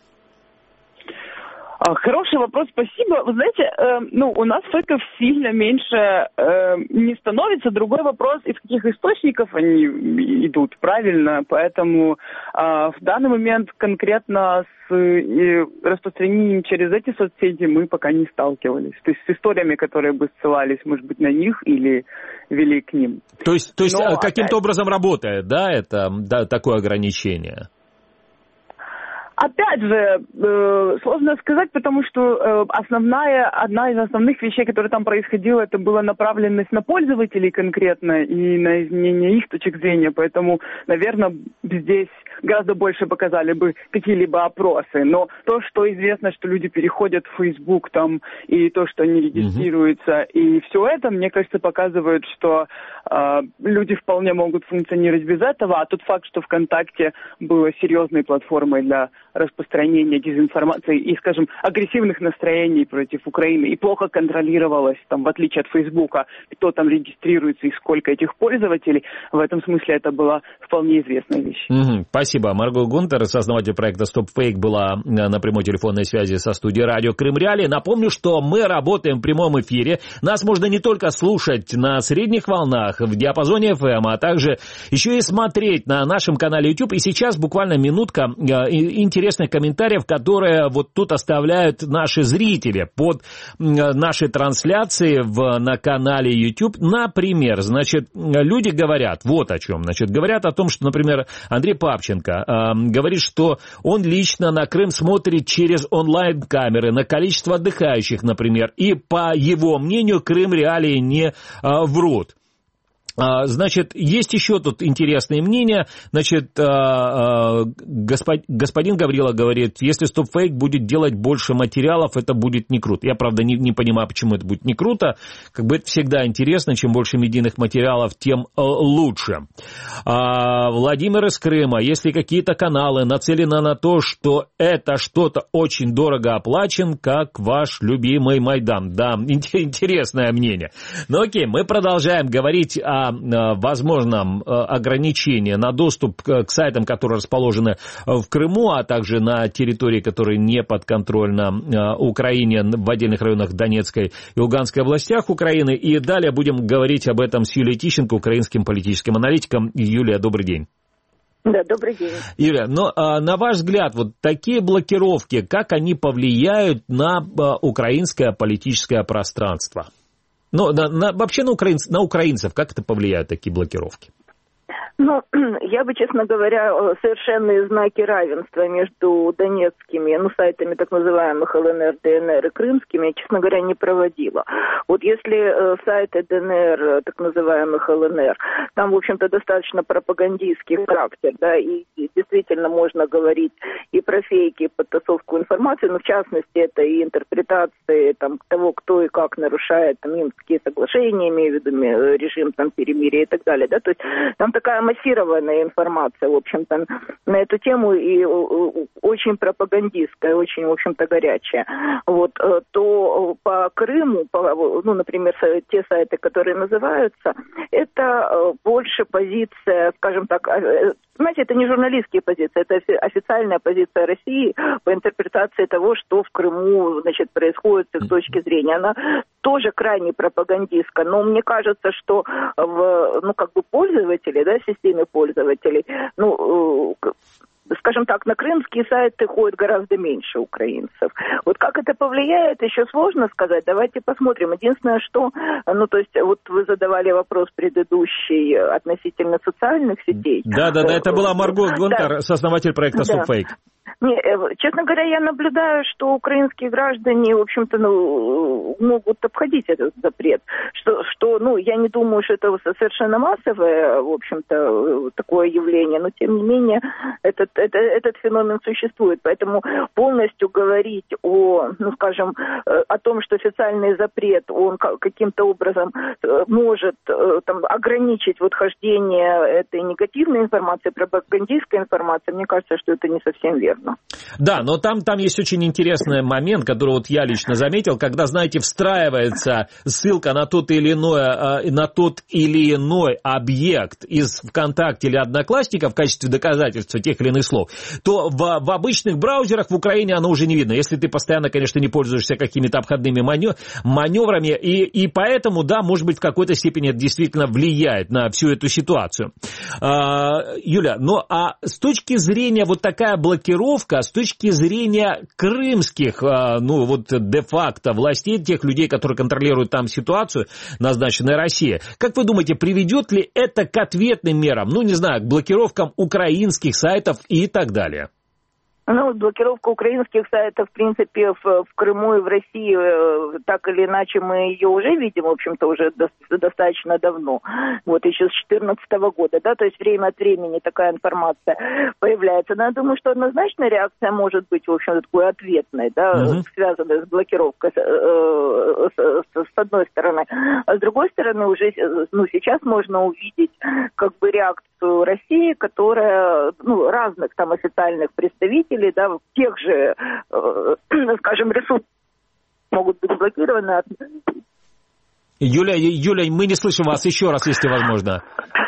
Хороший вопрос, спасибо. Вы знаете, у нас фейков сильно меньше не становится. Другой вопрос, из каких источников они идут, правильно? Поэтому в данный момент конкретно с распространением через эти соцсети мы пока не сталкивались. То есть с историями, которые бы ссылались, может быть, на них или вели к ним. То есть каким-то образом работает, это такое ограничение? Опять же, сложно сказать, потому что одна из основных вещей, которая там происходила, это была направленность на пользователей конкретно и на изменение их точек зрения. Поэтому, наверное, здесь гораздо больше показали бы какие-либо опросы. Но то, что известно, что люди переходят в Facebook там, и то, что они регистрируются, и все это, мне кажется, показывает, что люди вполне могут функционировать без этого. А тот факт, что ВКонтакте было серьезной платформой для распространения дезинформации и, скажем, агрессивных настроений против Украины, и плохо контролировалось, там, в отличие от Фейсбука, кто там регистрируется и сколько этих пользователей. В этом смысле это была вполне известная вещь. Спасибо. Марго Гунтер, сооснователь проекта StopFake, была на прямой телефонной связи со студией радио Крым Реалии. Напомню, что мы работаем в прямом эфире. Нас можно не только слушать на средних волнах, в диапазоне FM, а также еще и смотреть на нашем канале YouTube. И сейчас буквально минутка интересных комментариев, которые вот тут оставляют наши зрители под нашей трансляцией на канале YouTube. Например, значит, люди говорят вот о чем. Значит, говорят о том, что, например, Андрей Папченко говорит, что он лично на Крым смотрит через онлайн-камеры, на количество отдыхающих, например, и, по его мнению, Крым Реалии не врут. Значит, есть еще тут интересные мнения. Значит, господин Гаврила говорит, если StopFake будет делать больше материалов, это будет не круто. Я, правда, не понимаю, почему это будет не круто. Как бы это всегда интересно, чем больше медийных материалов, тем лучше. Владимир из Крыма, если какие-то каналы нацелены на то, что это что-то очень дорого оплачен, как ваш любимый Майдан. Да, интересное мнение. Ну окей, мы продолжаем говорить о возможном ограничении на доступ к сайтам, которые расположены в Крыму, а также на территории, которые не подконтрольны Украине, в отдельных районах Донецкой и Луганской областях Украины. И далее будем говорить об этом с Юлией Тищенко, украинским политическим аналитиком. Юлия, добрый день. Да, добрый день. Юлия, но на ваш взгляд, вот такие блокировки, как они повлияют на украинское политическое пространство? Ну, вообще на украинцев как это повлияют, такие блокировки? Ну, я бы, честно говоря, совершенные знаки равенства между донецкими, сайтами так называемых ЛНР, ДНР и крымскими, честно говоря, не проводила. Вот если сайты ДНР, так называемых ЛНР, там, в общем-то, достаточно пропагандистский характер, да, и действительно можно говорить и про фейки, и подтасовку информации, но в частности это и интерпретации там того, кто и как нарушает там Минские соглашения, имею в виду режим там перемирия и так далее, да, то есть там такая массированная информация, в общем-то, на эту тему и очень пропагандистская, очень, в общем-то, горячая. Вот, то по Крыму, например, те сайты, которые называются, это больше позиция, скажем так, знаете, это не журналистские позиции, это официальная позиция России по интерпретации того, что в Крыму, значит, происходит с их точки зрения. Она тоже крайне пропагандистская, но мне кажется, что пользователи, да, системе пользователей, скажем так, на крымские сайты ходит гораздо меньше украинцев. Вот как это повлияет, еще сложно сказать. Давайте посмотрим. Единственное, что, вот вы задавали вопрос предыдущий относительно социальных сетей. Да, это была Марго Гунтер, сооснователь проекта StopFake. Честно говоря, я наблюдаю, что украинские граждане, в общем-то, могут обходить этот запрет. Что я не думаю, что это совершенно массовое, в общем-то, такое явление, но тем не менее этот феномен существует. Поэтому полностью говорить о том, что официальный запрет, он каким-то образом может ограничить хождение этой негативной информации, пропагандистской информации, мне кажется, что это не совсем верно. Да, но там есть очень интересный момент, который вот я лично заметил, когда, знаете, встраивается ссылка на тот или иной объект из ВКонтакте или Одноклассника в качестве доказательства тех или иных слов, то в обычных браузерах в Украине оно уже не видно, если ты постоянно, конечно, не пользуешься какими-то обходными маневрами, и поэтому, да, может быть, в какой-то степени это действительно влияет на всю эту ситуацию. Юля, с точки зрения вот такая блокировка, с точки зрения крымских, де-факто властей, тех людей, которые контролируют там ситуацию, назначенная Россия, как вы думаете, приведет ли это к ответным мерам, к блокировкам украинских сайтов и так далее? Блокировка украинских сайтов, в принципе, в Крыму и в России, так или иначе, мы ее уже видим, в общем-то, уже достаточно давно, еще с 2014 года, да, то есть время от времени такая информация появляется. Но я думаю, что однозначно реакция может быть, в общем-то, такой ответной, да, связанной с блокировкой, с одной стороны. А с другой стороны, уже, сейчас можно увидеть, реакцию России, которая, разных там официальных представителей, жителей, да, тех же, скажем, ресурсов могут быть блокированы. Юля, мы не слышим вас еще раз, если возможно.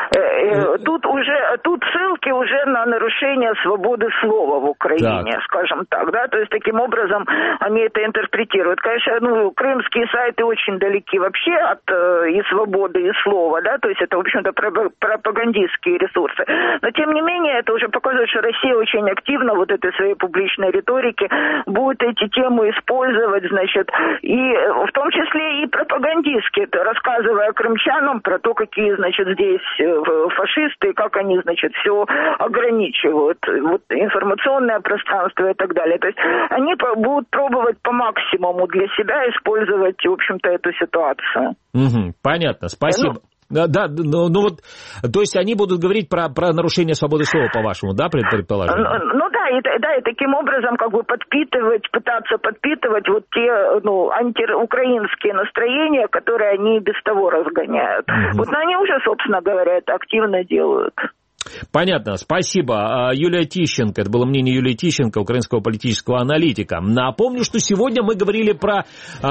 Тут ссылки уже на нарушение свободы слова в Украине, скажем так, да, то есть таким образом они это интерпретируют. Конечно, крымские сайты очень далеки вообще от и свободы, и слова, да, то есть это, в общем-то, пропагандистские ресурсы. Но, тем не менее, это уже показывает, что Россия очень активно вот этой своей публичной риторике будет эти темы использовать, значит, и в том числе и пропагандистские, рассказывая крымчанам про то, какие, значит, здесь фашисты, как они, значит, все ограничивают, вот информационное пространство и так далее. То есть они будут пробовать по максимуму для себя использовать, в общем-то, эту ситуацию. Понятно, спасибо. Да, ну вот, то есть они будут говорить про нарушение свободы слова, по-вашему, да, предположим? И таким образом как бы пытаться подпитывать вот те, антиукраинские настроения, которые они без того разгоняют. Вот они уже, собственно говоря, это активно делают. Понятно, спасибо. Юлия Тищенко, это было мнение Юлии Тищенко, украинского политического аналитика. Напомню, что сегодня мы говорили про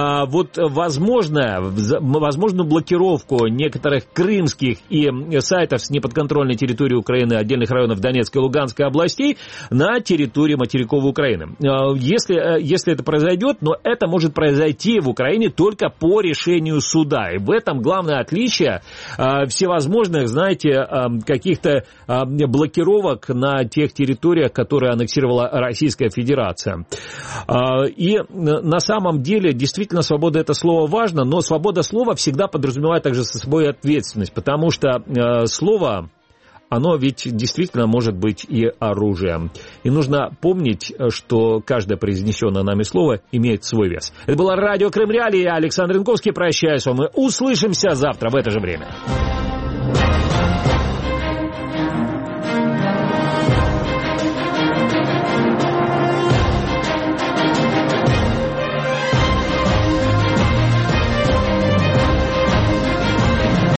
возможную блокировку некоторых крымских и сайтов с неподконтрольной территории Украины, отдельных районов Донецкой и Луганской областей на территории материковой Украины. Если это произойдет, но это может произойти в Украине только по решению суда. И в этом главное отличие всевозможных, знаете, каких-то блокировок на тех территориях, которые аннексировала Российская Федерация. И на самом деле действительно свобода — это слово важно, но свобода слова всегда подразумевает также со собой ответственность, потому что слово, оно ведь действительно может быть и оружием. И нужно помнить, что каждое произнесенное нами слово имеет свой вес. Это было радио Крым Реалии. Я Александр Янковский. Прощаюсь с вами. Услышимся завтра в это же время.